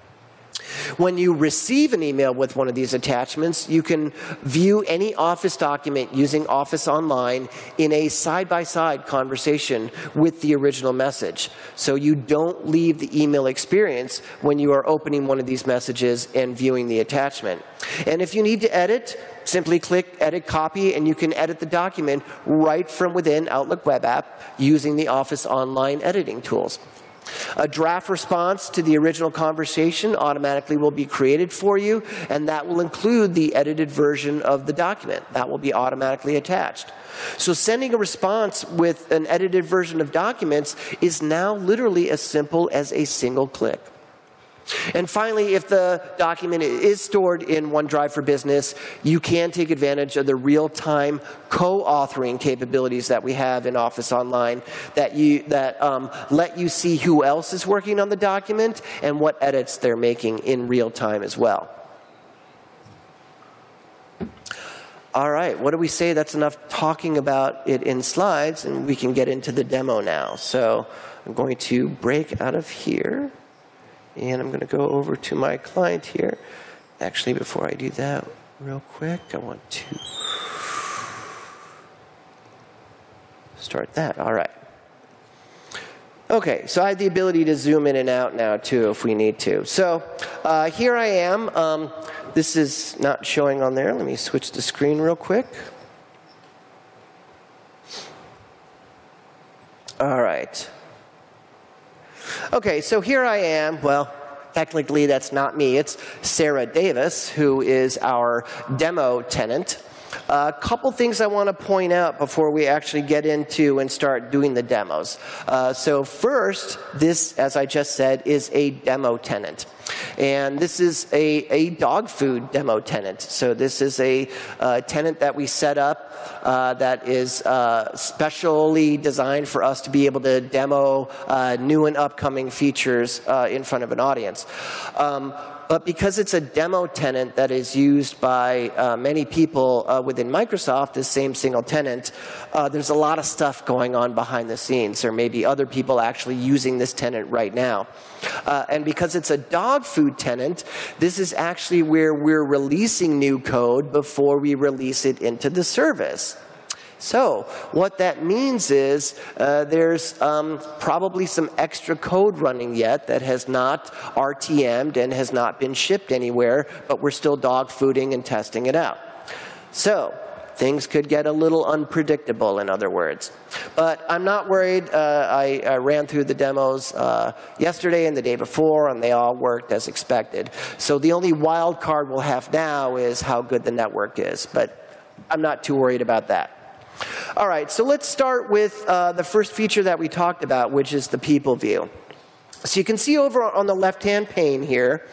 When you receive an email with one of these attachments, you can view any Office document using Office Online in a side-by-side conversation with the original message. So you don't leave the email experience when you are opening one of these messages and viewing the attachment. And if you need to edit, simply click Edit Copy, and you can edit the document right from within Outlook Web App using the Office Online editing tools. A draft response to the original conversation automatically will be created for you, and that will include the edited version of the document. That will be automatically attached. So sending a response with an edited version of documents is now literally as simple as a single click. And finally, if the document is stored in OneDrive for Business, you can take advantage of the real-time co-authoring capabilities that we have in Office Online that let you see who else is working on the document and what edits they're making in real time as well. All right, what do we say? That's enough talking about it in slides, and we can get into the demo now. So I'm going to break out of here. And I'm going to go over to my client here. Actually, before I do that, real quick, I want to start that. All right. OK, so I have the ability to zoom in and out now, too, if we need to. So here I am. This is not showing on there. Let me switch the screen real quick. All right. OK, so here I am. Well, technically, that's not me. It's Sarah Davis, who is our demo tenant. A couple things I want to point out before we actually get into and start doing the demos. So first, this, as I just said, is a demo tenant. And this is a dog food demo tenant. So this is a tenant that we set up that is specially designed for us to be able to demo new and upcoming features in front of an audience. But because it's a demo tenant that is used by many people within Microsoft, this same single tenant, there's a lot of stuff going on behind the scenes. There may be other people actually using this tenant right now. And because it's a dog food tenant, this is actually where we're releasing new code before we release it into the service. So what that means is there's probably some extra code running yet that has not RTM'd and has not been shipped anywhere, but we're still dog fooding and testing it out. So things could get a little unpredictable, in other words. But I'm not worried. I ran through the demos yesterday and the day before, and they all worked as expected. So the only wild card we'll have now is how good the network is. But I'm not too worried about that. All right, so let's start with the first feature that we talked about, which is the people view. So you can see over on the left-hand pane here,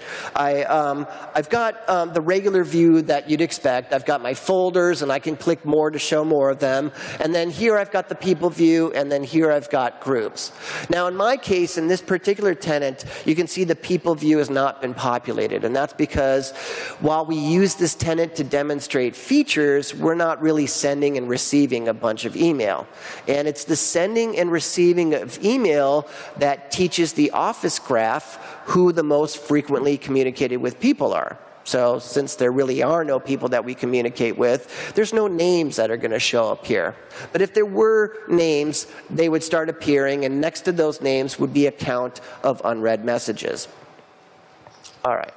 I've got the regular view that you'd expect. I've got my folders, and I can click more to show more of them. And then here I've got the people view, and then here I've got groups. Now in my case, in this particular tenant, you can see the people view has not been populated. And that's because while we use this tenant to demonstrate features, we're not really sending and receiving a bunch of email. And it's the sending and receiving of email that teaches the Office graph who the most frequently communicated with people are. So since there really are no people that we communicate with, there's no names that are going to show up here. But if there were names, they would start appearing, and next to those names would be a count of unread messages. All right.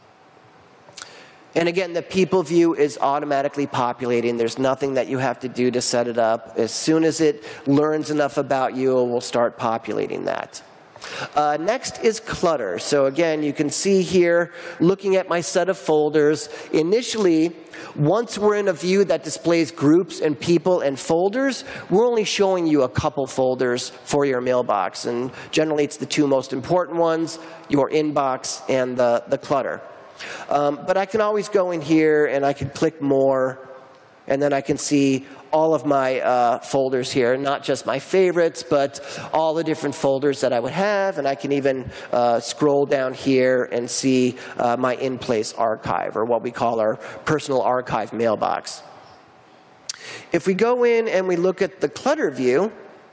And again, the people view is automatically populating. There's nothing that you have to do to set it up. As soon as it learns enough about you, it will start populating that. Next is clutter. So again, you can see here, looking at my set of folders, initially, once we're in a view that displays groups and people and folders, we're only showing you a couple folders for your mailbox. And generally, it's the two most important ones, your inbox and the clutter. But I can always go in here and I can click more, and then I can see all of my folders here, not just my favorites, but all the different folders that I would have. And I can even scroll down here and see my in-place archive, or what we call our personal archive mailbox. If we go in and we look at the clutter view,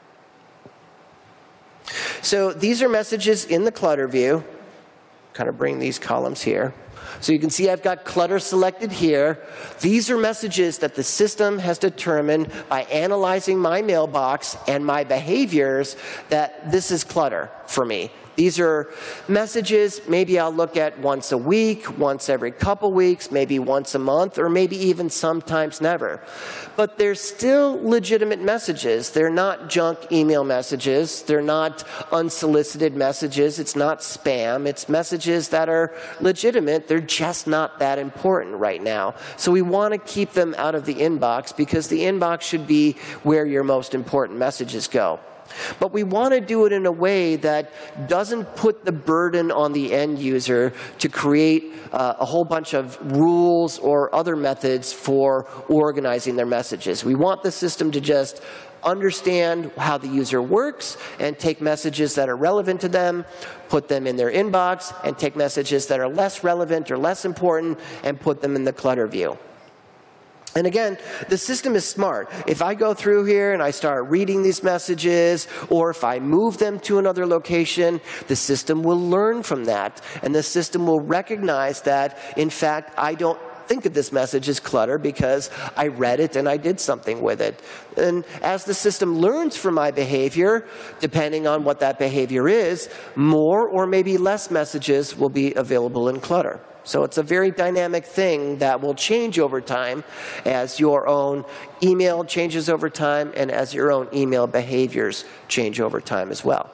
so these are messages in the clutter view. Kind of bring these columns here. So you can see I've got clutter selected here. These are messages that the system has determined by analyzing my mailbox and my behaviors that this is clutter for me. These are messages maybe I'll look at once a week, once every couple weeks, maybe once a month, or maybe even sometimes never. But they're still legitimate messages. They're not junk email messages. They're not unsolicited messages. It's not spam. It's messages that are legitimate. They're just not that important right now. So we want to keep them out of the inbox, because the inbox should be where your most important messages go. But we want to do it in a way that doesn't put the burden on the end user to create a whole bunch of rules or other methods for organizing their messages. We want the system to just understand how the user works and take messages that are relevant to them, put them in their inbox, and take messages that are less relevant or less important and put them in the clutter view. And again, the system is smart. If I go through here and I start reading these messages, or if I move them to another location, the system will learn from that. And the system will recognize that, in fact, I don't think of this message as clutter because I read it and I did something with it. And as the system learns from my behavior, depending on what that behavior is, more or maybe less messages will be available in clutter. So it's a very dynamic thing that will change over time as your own email changes over time and as your own email behaviors change over time as well.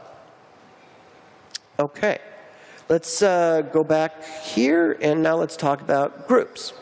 Okay, let's go back here, and now let's talk about groups.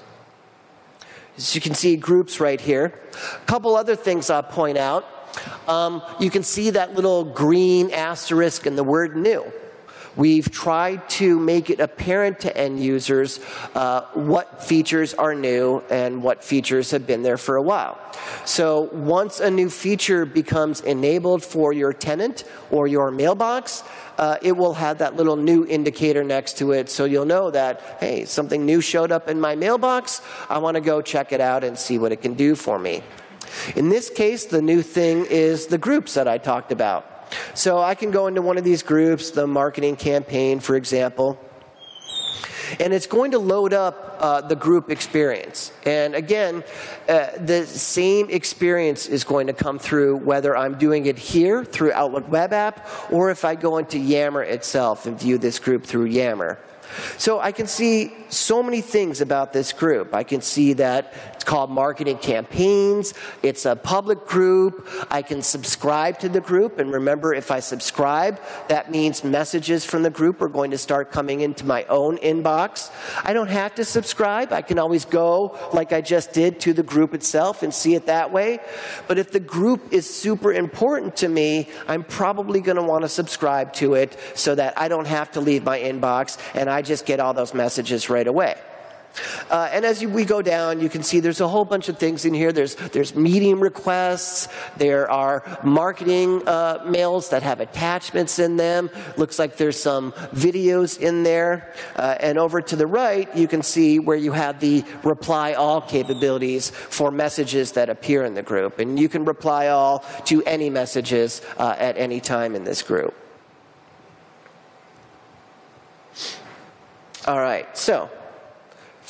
As you can see, groups right here. A couple other things I'll point out. You can see that little green asterisk and the word new. We've tried to make it apparent to end users what features are new and what features have been there for a while. So once a new feature becomes enabled for your tenant or your mailbox, it will have that little new indicator next to it, so you'll know that, hey, something new showed up in my mailbox. I want to go check it out and see what it can do for me. In this case, the new thing is the groups that I talked about. So I can go into one of these groups, the marketing campaign, for example, and it's going to load up the group experience. And again, the same experience is going to come through whether I'm doing it here through Outlook Web App or if I go into Yammer itself and view this group through Yammer. So I can see so many things about this group. I can see that it's called Marketing Campaigns. It's a public group. I can subscribe to the group. And remember, if I subscribe, that means messages from the group are going to start coming into my own inbox. I don't have to subscribe. I can always go, like I just did, to the group itself and see it that way. But if the group is super important to me, I'm probably going to want to subscribe to it so that I don't have to leave my inbox and I just get all those messages right away. And as we go down, you can see there's a whole bunch of things in here. There's meeting requests. There are marketing mails that have attachments in them. Looks like there's some videos in there. And over to the right, you can see where you have the reply all capabilities for messages that appear in the group. And you can reply all to any messages at any time in this group. All right, so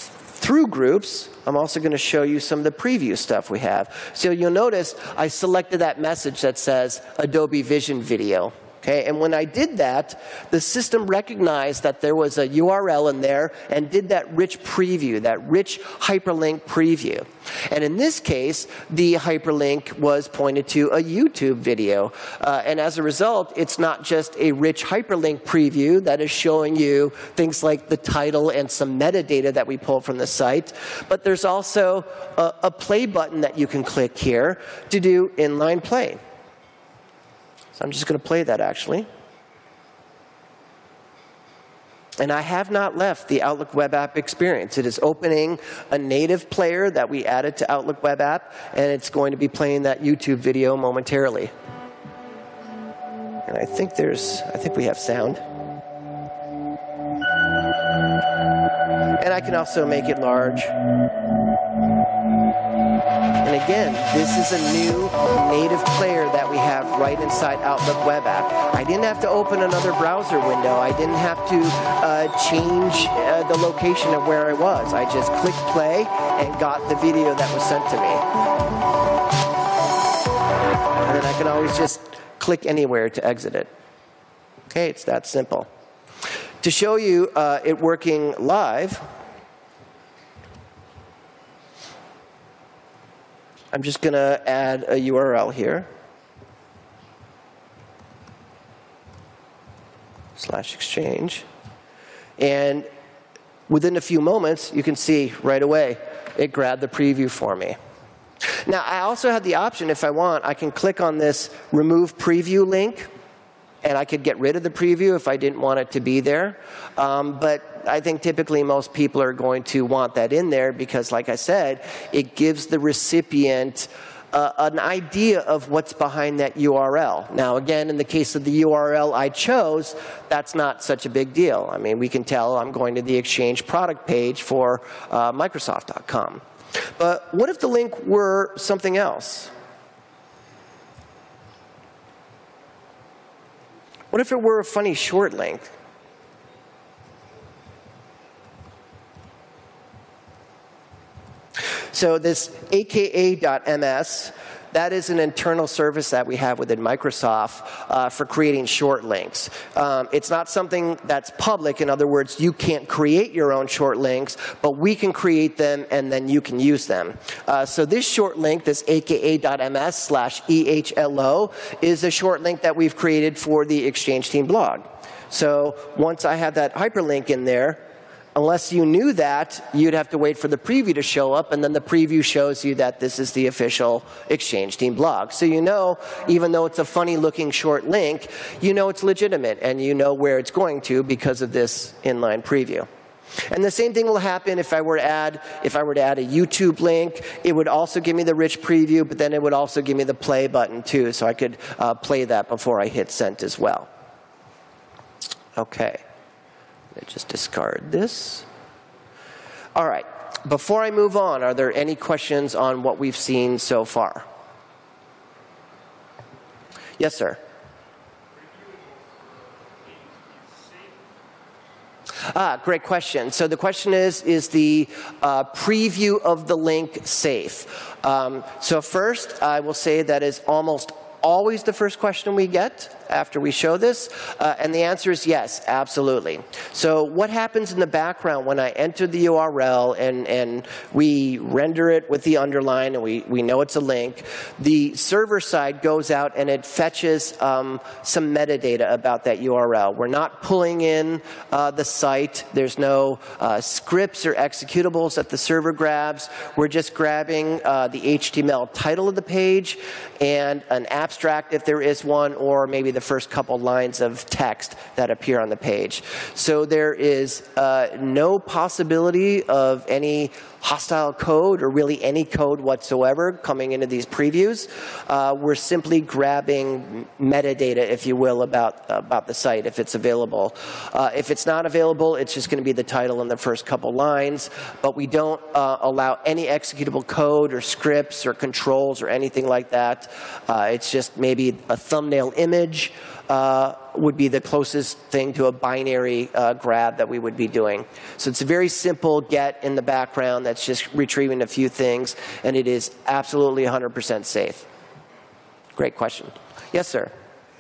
through groups, I'm also going to show you some of the preview stuff we have. So you'll notice I selected that message that says Adobe Vision Video. Okay, and when I did that, the system recognized that there was a URL in there and did that rich preview, that rich hyperlink preview. And in this case, the hyperlink was pointed to a YouTube video. And as a result, it's not just a rich hyperlink preview that is showing you things like the title and some metadata that we pull from the site, but there's also a play button that you can click here to do inline play. So I'm just going to play that, actually. And I have not left the Outlook web app experience. It is opening a native player that we added to Outlook web app, and it's going to be playing that YouTube video momentarily. And I think we have sound. And I can also make it large. And again, this is a new native player that we have right inside Outlook web app. I didn't have to open another browser window. I didn't have to change the location of where I was. I just clicked play and got the video that was sent to me. And then I can always just click anywhere to exit it. Okay, it's that simple. To show you it working live, I'm just going to add a URL here. /exchange. And within a few moments, you can see right away, it grabbed the preview for me. Now, I also have the option, if I want, I can click on this remove preview link, and I could get rid of the preview if I didn't want it to be there. But I think typically most people are going to want that in there because, like I said, it gives the recipient an idea of what's behind that URL. Now, again, in the case of the URL I chose, that's not such a big deal. I mean, we can tell I'm going to the Exchange product page for Microsoft.com. But what if the link were something else? What if it were a funny short link? So this aka.ms, that is an internal service that we have within Microsoft for creating short links. It's not something that's public. In other words, you can't create your own short links, but we can create them and then you can use them. So this short link, this aka.ms/ehlo, is a short link that we've created for the Exchange Team blog. So once I have that hyperlink in there, unless you knew that, you'd have to wait for the preview to show up, and then the preview shows you that this is the official Exchange Team blog. So you know, even though it's a funny-looking short link, you know it's legitimate, and you know where it's going to because of this inline preview. And the same thing will happen if I were to add a YouTube link. It would also give me the rich preview, but then it would also give me the play button too, so I could play that before I hit send as well. Okay. Just discard this. All right. Before I move on, are there any questions on what we've seen so far? Yes, sir. Great question. So the question is the preview of the link safe? So first, I will say that is almost always the first question we get after we show this, and the answer is yes, absolutely. So what happens in the background when I enter the URL and we render it with the underline and we know it's a link, the server side goes out and it fetches some metadata about that URL. We're not pulling in the site. There's no scripts or executables that the server grabs. We're just grabbing the HTML title of the page and an abstract if there is one, or maybe the first couple lines of text that appear on the page. So there is no possibility of any hostile code or really any code whatsoever coming into these previews. We're simply grabbing metadata, if you will, about the site if it's available. If it's not available, it's just going to be the title and the first couple lines, but we don't allow any executable code or scripts or controls or anything like that. It's just maybe a thumbnail image would be the closest thing to a binary grab that we would be doing. So it's a very simple get in the background that's just retrieving a few things, and it is absolutely 100% safe. Great question. Yes, sir.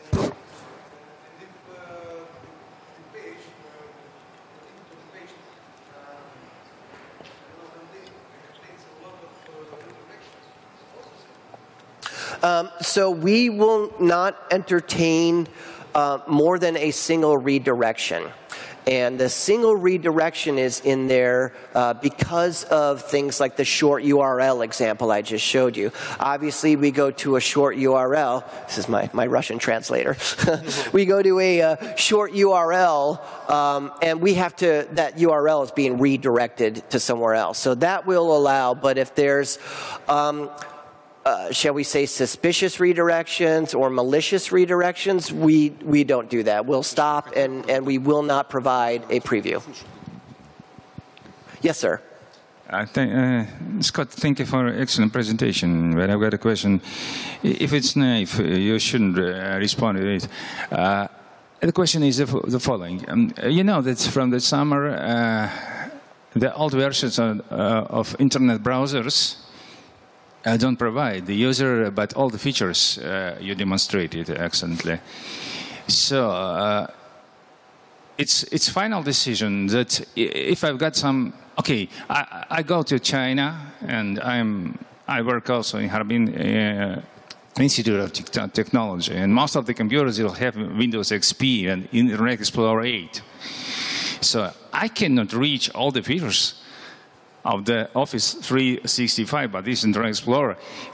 So we will not entertain more than a single redirection. And the single redirection is in there because of things like the short URL example I just showed you. Obviously, we go to a short URL. This is my Russian translator. We go to a short URL, and we have to, that URL is being redirected to somewhere else. So that will allow, but if there's shall we say, suspicious redirections or malicious redirections, we don't do that. We'll stop, and we will not provide a preview. Yes, sir. Scott, thank you for an excellent presentation. But I've got a question. If it's naive, you shouldn't respond to it. The question is the following. You know that from the summer, the old versions of Internet browsers don't provide the user, but all the features you demonstrated excellently. So it's final decision that if I've got some, okay, I go to China and I work also in Harbin Institute of Technology, and most of the computers will have Windows XP and Internet Explorer 8. So I cannot reach all the features of the Office 365, but this Internet Explorer,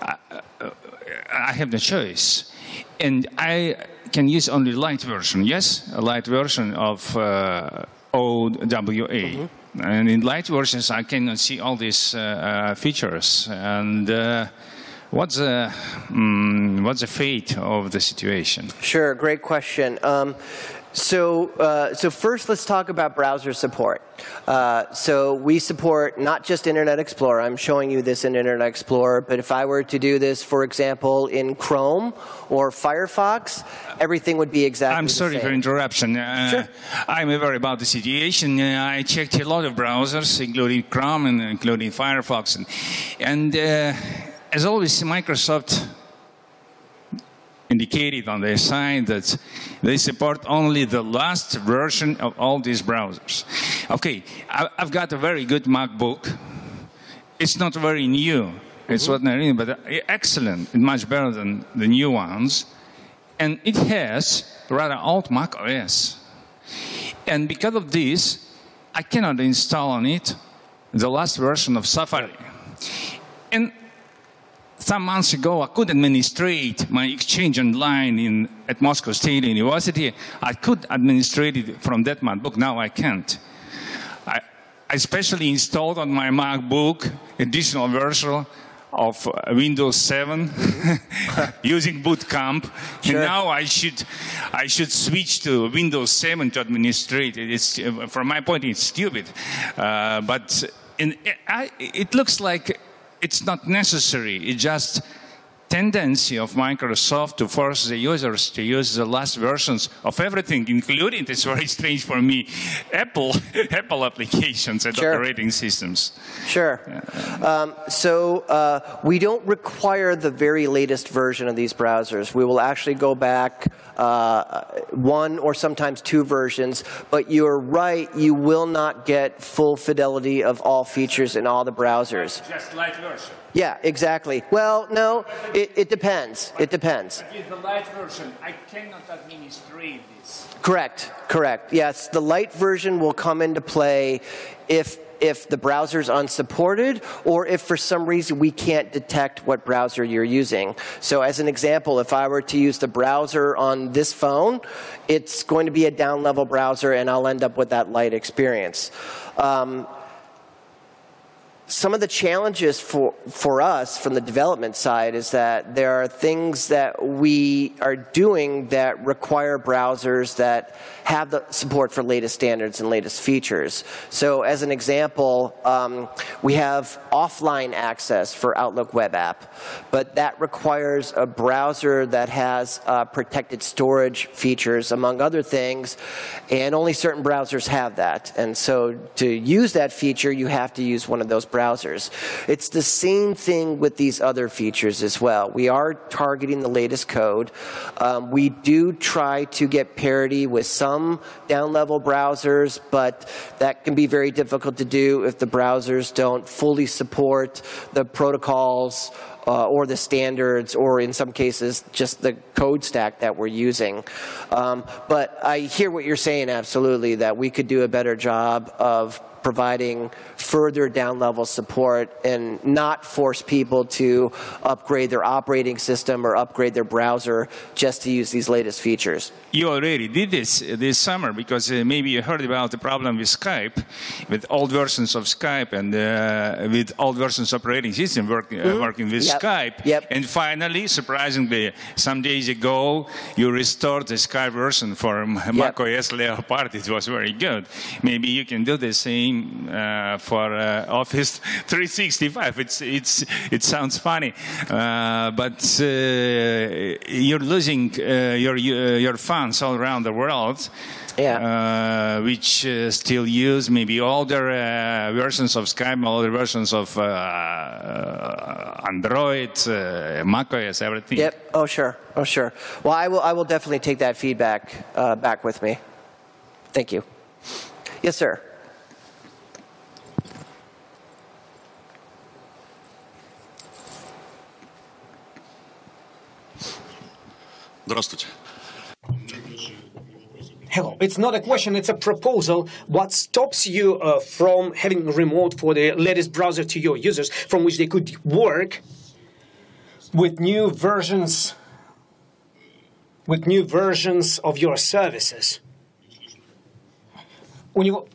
I have no choice. And I can use only light version, yes? A light version of OWA. Mm-hmm. And in light versions, I cannot see all these features. And what's the fate of the situation? Sure, great question. So first, let's talk about browser support. So we support not just Internet Explorer. I'm showing you this in Internet Explorer, but if I were to do this, for example, in Chrome or Firefox, everything would be exactly the same. I'm sorry for interruption. Sure. I'm aware about the situation. I checked a lot of browsers, including Chrome and including Firefox. And as always, Microsoft indicated on their side that they support only the last version of all these browsers. Okay, I've got a very good MacBook. It's not very new. It's what I read, but excellent. It's much better than the new ones. And it has rather old Mac OS. And because of this, I cannot install on it the last version of Safari. And some months ago, I could administrate my Exchange Online at Moscow State University. I could administrate it from that MacBook. Now I can't. I especially installed on my MacBook additional version of Windows 7 using Boot Camp. Sure. And now I should switch to Windows 7 to administrate it. It's, from my point, it's stupid. But it looks like it's not necessary. It's just tendency of Microsoft to force the users to use the last versions of everything, including, it's very strange for me, Apple applications and Sure. operating systems. Sure. So we don't require the very latest version of these browsers. We will actually go back one or sometimes two versions, but you're right, you will not get full fidelity of all features in all the browsers. Just light version. Yeah, exactly. Well, no, it depends. It depends. But with the light version, I cannot administrate this. Correct. Yes, the light version will come into play if the browser's unsupported or if for some reason we can't detect what browser you're using. So as an example, if I were to use the browser on this phone, it's going to be a down-level browser and I'll end up with that light experience. some of the challenges for us from the development side is that there are things that we are doing that require browsers that have the support for latest standards and latest features. So as an example, we have offline access for Outlook web app, but that requires a browser that has protected storage features, among other things, and only certain browsers have that. And so to use that feature, you have to use one of those browsers. It's the same thing with these other features as well. We are targeting the latest code. We do try to get parity with some down-level browsers, but that can be very difficult to do if the browsers don't fully support the protocols or the standards, or in some cases, just the code stack that we're using. But I hear what you're saying, absolutely, that we could do a better job of providing further down-level support and not force people to upgrade their operating system or upgrade their browser just to use these latest features. You already did this summer, because maybe you heard about the problem with Skype, with old versions of Skype and with old versions of operating system working with Skype. Yep. And finally, surprisingly, some days ago, you restored the Skype version for macOS Leopard. It was very good. Maybe you can do the same for Office 365. It sounds funny, but you're losing your fans all around the world, which still use maybe older versions of Skype, older versions of Android, macOS, everything. Yep. Oh, sure. Oh, sure. Well, I will definitely take that feedback back with me. Thank you. Yes, sir. Здравствуйте. Hello. It's not a question, it's a proposal. What stops you from having remote for the latest browser to your users, from which they could work with new versions of your services? When you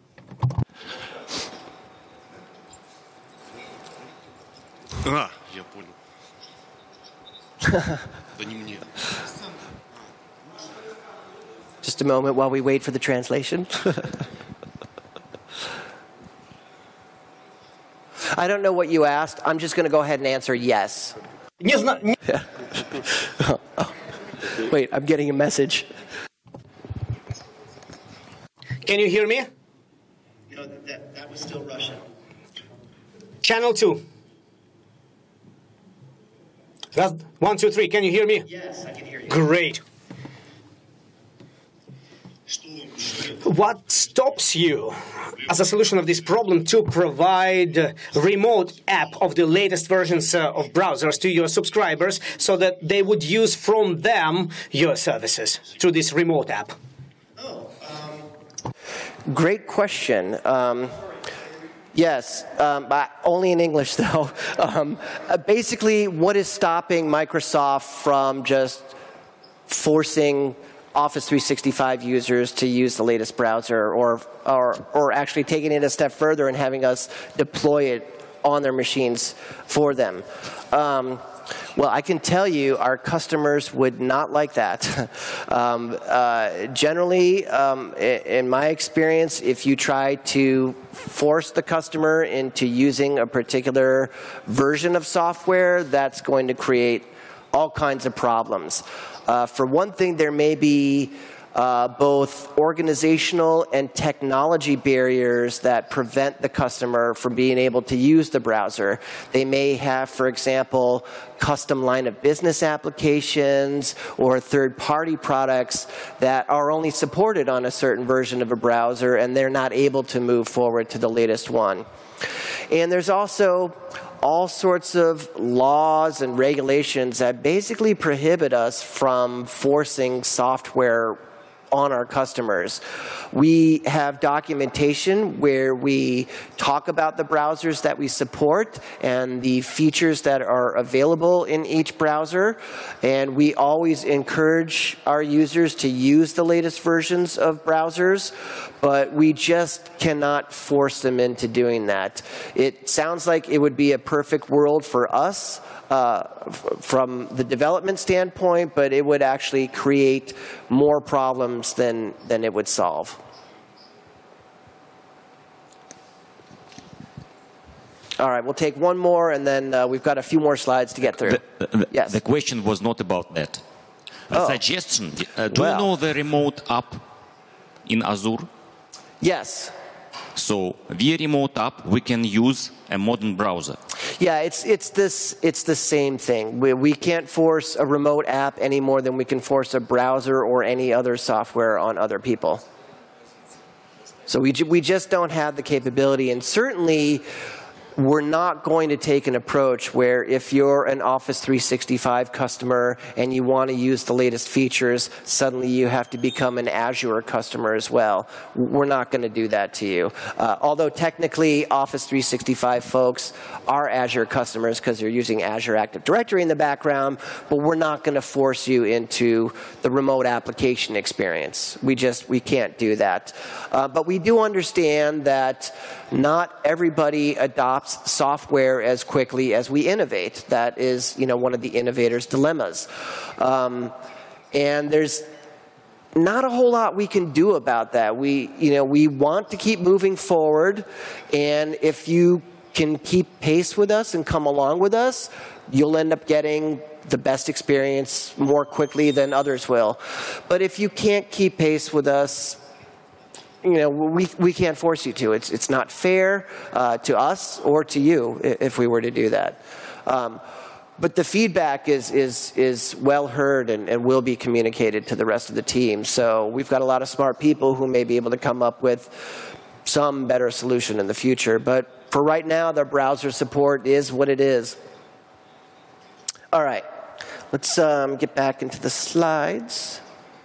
Я понял. Да не мне. Just a moment while we wait for the translation. I don't know what you asked. I'm just going to go ahead and answer yes. Wait, I'm getting a message. Can you hear me? No, that was still Russian. Channel 2. 1, 2, 3. Can you hear me? Yes, I can hear you. Great. What stops you, as a solution of this problem, to provide a remote app of the latest versions of browsers to your subscribers so that they would use from them your services through this remote app? Great question. Yes, but only in English, though. Basically, what is stopping Microsoft from just forcing Office 365 users to use the latest browser, or actually taking it a step further and having us deploy it on their machines for them? Well, I can tell you our customers would not like that. Generally, in my experience, if you try to force the customer into using a particular version of software, that's going to create all kinds of problems. For one thing, there may be both organizational and technology barriers that prevent the customer from being able to use the browser. They may have, for example, custom line of business applications or third-party products that are only supported on a certain version of a browser, and they're not able to move forward to the latest one. And there's also all sorts of laws and regulations that basically prohibit us from forcing software on our customers. We have documentation where we talk about the browsers that we support and the features that are available in each browser. And we always encourage our users to use the latest versions of browsers, but we just cannot force them into doing that. It sounds like it would be a perfect world for us from the development standpoint, but it would actually create more problems than it would solve. All right, we'll take one more, and then we've got a few more slides to get through. Yes. The question was not about that. The suggestion, do you know the remote app in Azure? Yes. So via remote app, we can use a modern browser. Yeah, it's the same thing. We can't force a remote app any more than we can force a browser or any other software on other people. So we just don't have the capability, and certainly we're not going to take an approach where if you're an Office 365 customer and you want to use the latest features, suddenly you have to become an Azure customer as well. We're not going to do that to you. Although technically Office 365 folks are Azure customers because they're using Azure Active Directory in the background, but we're not going to force you into the remote application experience. We can't do that. But we do understand that not everybody adopts software as quickly as we innovate. That is, one of the innovators' dilemmas. And there's not a whole lot we can do about that. We want to keep moving forward, and if you can keep pace with us and come along with us, you'll end up getting the best experience more quickly than others will. But if you can't keep pace with us, we can't force you to. It's not fair to us or to you if we were to do that. But the feedback is well heard and will be communicated to the rest of the team. So we've got a lot of smart people who may be able to come up with some better solution in the future. But for right now, the browser support is what it is. All right, let's get back into the slides.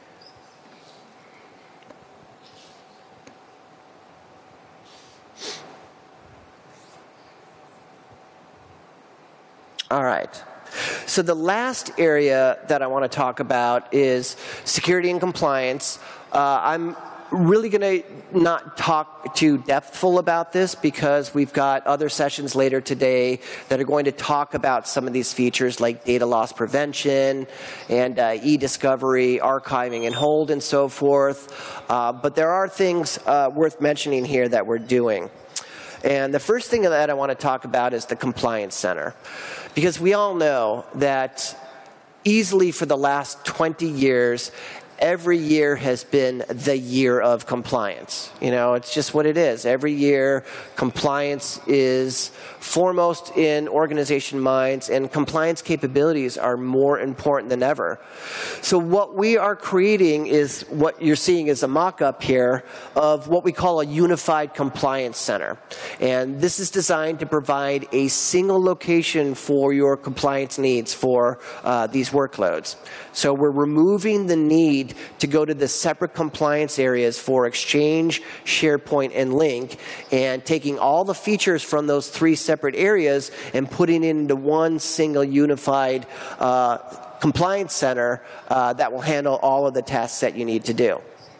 All right. So the last area that I want to talk about is security and compliance. I'm really going to not talk too depthful about this because we've got other sessions later today that are going to talk about some of these features like data loss prevention and e-discovery, archiving and hold and so forth. But there are things worth mentioning here that we're doing. And the first thing that I want to talk about is the Compliance Center. Because we all know that easily for the last 20 years, every year has been the year of compliance. It's just what it is. Every year, compliance is foremost in organization minds, and compliance capabilities are more important than ever. So what we are creating is what you're seeing is a mock-up here of what we call a unified compliance center. And this is designed to provide a single location for your compliance needs for these workloads. So we're removing the need to go to the separate compliance areas for Exchange, SharePoint, and Lync, and taking all the features from those three separate areas and putting it into one single unified compliance center that will handle all of the tasks that you need to do.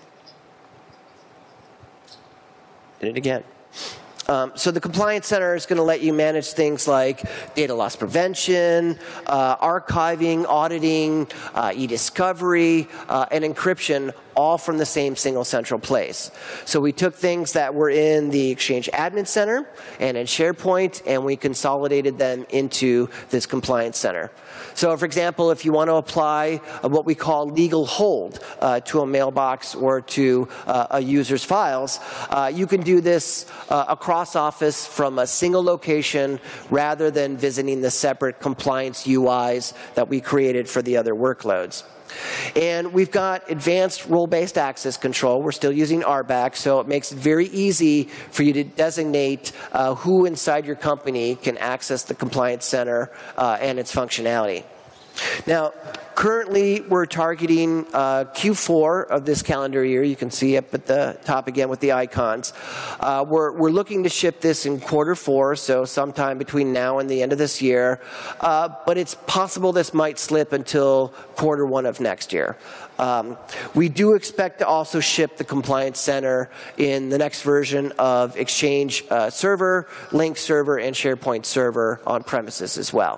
Did it again. So the Compliance Center is going to let you manage things like data loss prevention, archiving, auditing, e-discovery, and encryption, all from the same single central place. So we took things that were in the Exchange Admin Center and in SharePoint, and we consolidated them into this Compliance Center. So for example, if you want to apply what we call legal hold to a mailbox or to a user's files, you can do this across Office from a single location rather than visiting the separate compliance UIs that we created for the other workloads. And we've got advanced role-based access control. We're still using RBAC, so it makes it very easy for you to designate who inside your company can access the Compliance Center and its functionality. Now, currently, we're targeting Q4 of this calendar year. You can see up at the top again with the icons. We're looking to ship this in Q4, so sometime between now and the end of this year. But it's possible this might slip until Q1 of next year. We do expect to also ship the Compliance Center in the next version of Exchange Server, Link Server, and SharePoint Server on premises as well.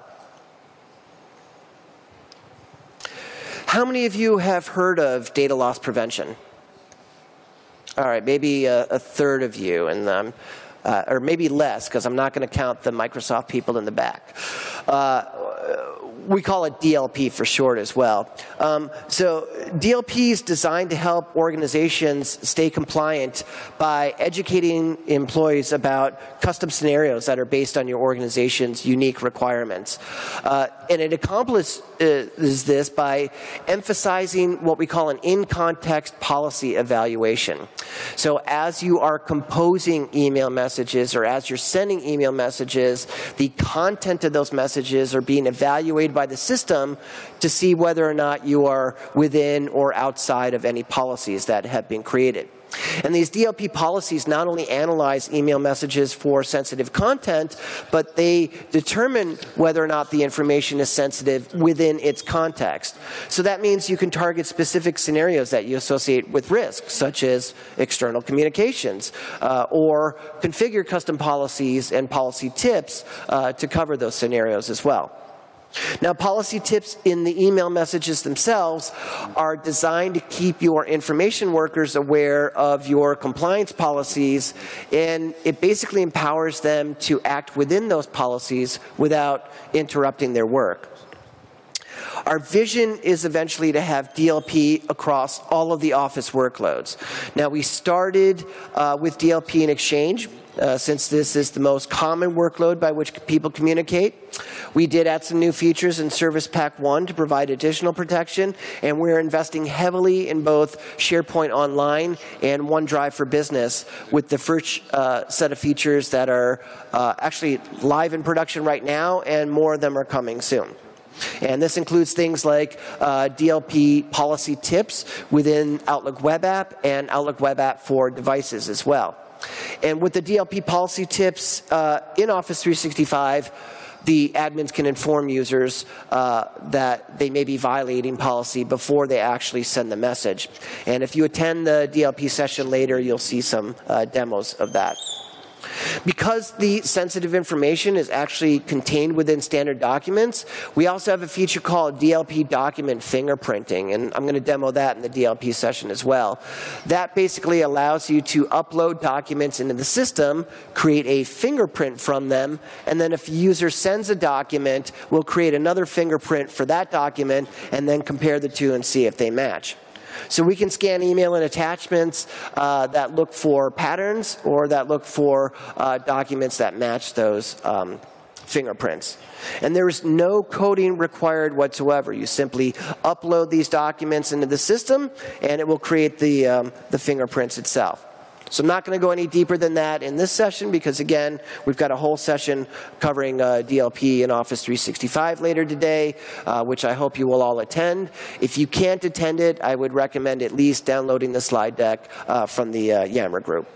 How many of you have heard of data loss prevention? All right, maybe a third of you, and or maybe less, because I'm not going to count the Microsoft people in the back. We call it DLP for short as well. So DLP is designed to help organizations stay compliant by educating employees about custom scenarios that are based on your organization's unique requirements. And it accomplishes this by emphasizing what we call an in-context policy evaluation. So as you are composing email messages or as you're sending email messages, the content of those messages are being evaluated by the system to see whether or not you are within or outside of any policies that have been created. And these DLP policies not only analyze email messages for sensitive content, but they determine whether or not the information is sensitive within its context. So that means you can target specific scenarios that you associate with risk, such as external communications, or configure custom policies and policy tips to cover those scenarios as well. Now, policy tips in the email messages themselves are designed to keep your information workers aware of your compliance policies, and it basically empowers them to act within those policies without interrupting their work. Our vision is eventually to have DLP across all of the Office workloads. Now, we started with DLP in Exchange, since this is the most common workload by which people communicate. We did add some new features in Service Pack 1 to provide additional protection, and we're investing heavily in both SharePoint Online and OneDrive for Business with the first set of features that are actually live in production right now, and more of them are coming soon. And this includes things like DLP policy tips within Outlook Web App and Outlook Web App for devices as well. And with the DLP policy tips in Office 365, the admins can inform users that they may be violating policy before they actually send the message. And if you attend the DLP session later, you'll see some demos of that. Because the sensitive information is actually contained within standard documents, we also have a feature called DLP document fingerprinting, and I'm going to demo that in the DLP session as well. That basically allows you to upload documents into the system, create a fingerprint from them, and then if a user sends a document, we'll create another fingerprint for that document and then compare the two and see if they match. So we can scan email and attachments that look for patterns or that look for documents that match those fingerprints. And there is no coding required whatsoever. You simply upload these documents into the system, and it will create the fingerprints itself. So I'm not going to go any deeper than that in this session because, again, we've got a whole session covering DLP in Office 365 later today, which I hope you will all attend. If you can't attend it, I would recommend at least downloading the slide deck from the Yammer group.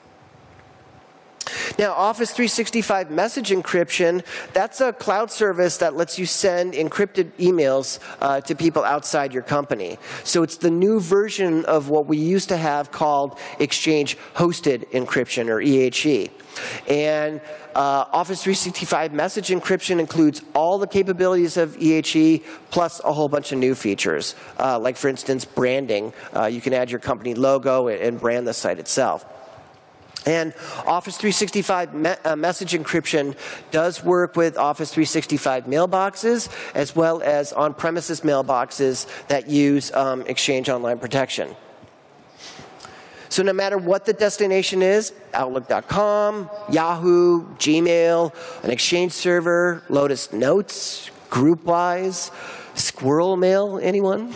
Now, Office 365 message encryption, that's a cloud service that lets you send encrypted emails to people outside your company. So it's the new version of what we used to have called Exchange Hosted Encryption, or EHE. And Office 365 message encryption includes all the capabilities of EHE plus a whole bunch of new features. Like, for instance, branding. You can add your company logo and brand the site itself. And Office 365 message encryption does work with Office 365 mailboxes as well as on-premises mailboxes that use Exchange Online Protection. So no matter what the destination is, Outlook.com, Yahoo, Gmail, an Exchange server, Lotus Notes, GroupWise, Squirrel Mail, anyone?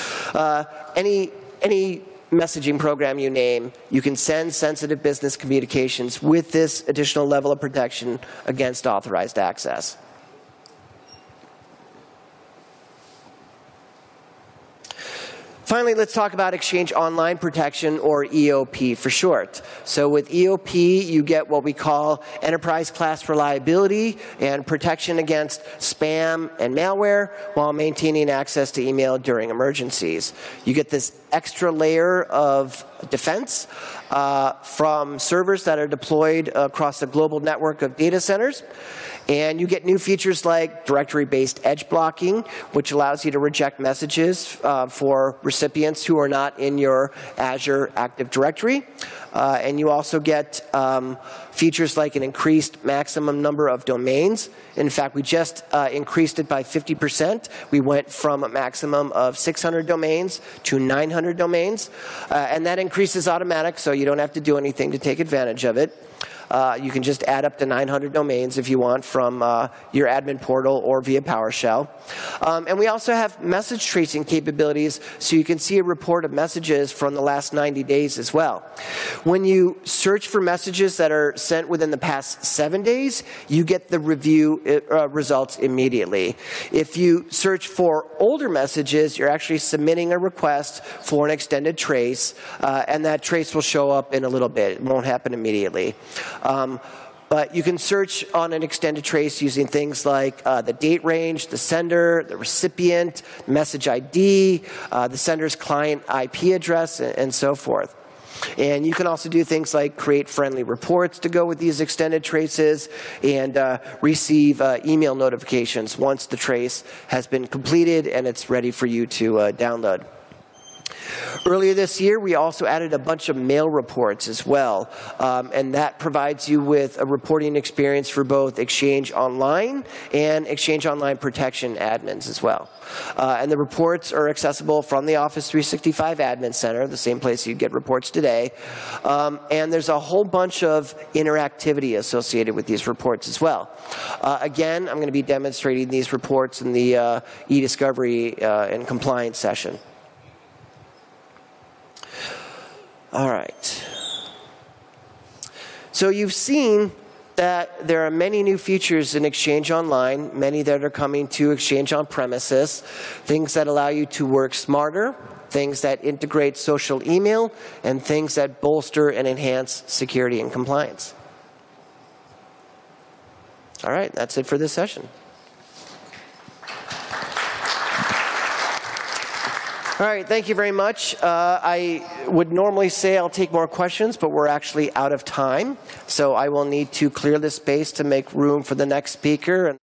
Any messaging program you name, you can send sensitive business communications with this additional level of protection against authorized access. Finally, let's talk about Exchange Online Protection, or EOP for short. So with EOP, you get what we call enterprise-class reliability and protection against spam and malware while maintaining access to email during emergencies. You get this extra layer of defense from servers that are deployed across a global network of data centers. And you get new features like directory-based edge blocking, which allows you to reject messages for recipients who are not in your Azure Active Directory. And you also get features like an increased maximum number of domains. In fact, we just increased it by 50%. We went from a maximum of 600 domains to 900 domains. And that increase is automatic, so you don't have to do anything to take advantage of it. You can just add up to 900 domains if you want from your admin portal or via PowerShell. And we also have message tracing capabilities, so you can see a report of messages from the last 90 days as well. When you search for messages that are sent within the past 7 days, you get the review results immediately. If you search for older messages, you're actually submitting a request for an extended trace, and that trace will show up in a little bit. It won't happen immediately. But you can search on an extended trace using things like the date range, the sender, the recipient, message ID, the sender's client IP address, and so forth. And you can also do things like create friendly reports to go with these extended traces and receive email notifications once the trace has been completed and it's ready for you to download. Earlier this year, we also added a bunch of mail reports as well, and that provides you with a reporting experience for both Exchange Online and Exchange Online Protection admins as well. And the reports are accessible from the Office 365 Admin Center, the same place you get reports today. And there's a whole bunch of interactivity associated with these reports as well. Again, I'm going to be demonstrating these reports in the e-discovery and compliance session. All right. So you've seen that there are many new features in Exchange Online, many that are coming to Exchange on premises, things that allow you to work smarter, things that integrate social email, and things that bolster and enhance security and compliance. All right, that's it for this session. All right, thank you very much. I would normally say I'll take more questions, but we're actually out of time. So I will need to clear the space to make room for the next speaker.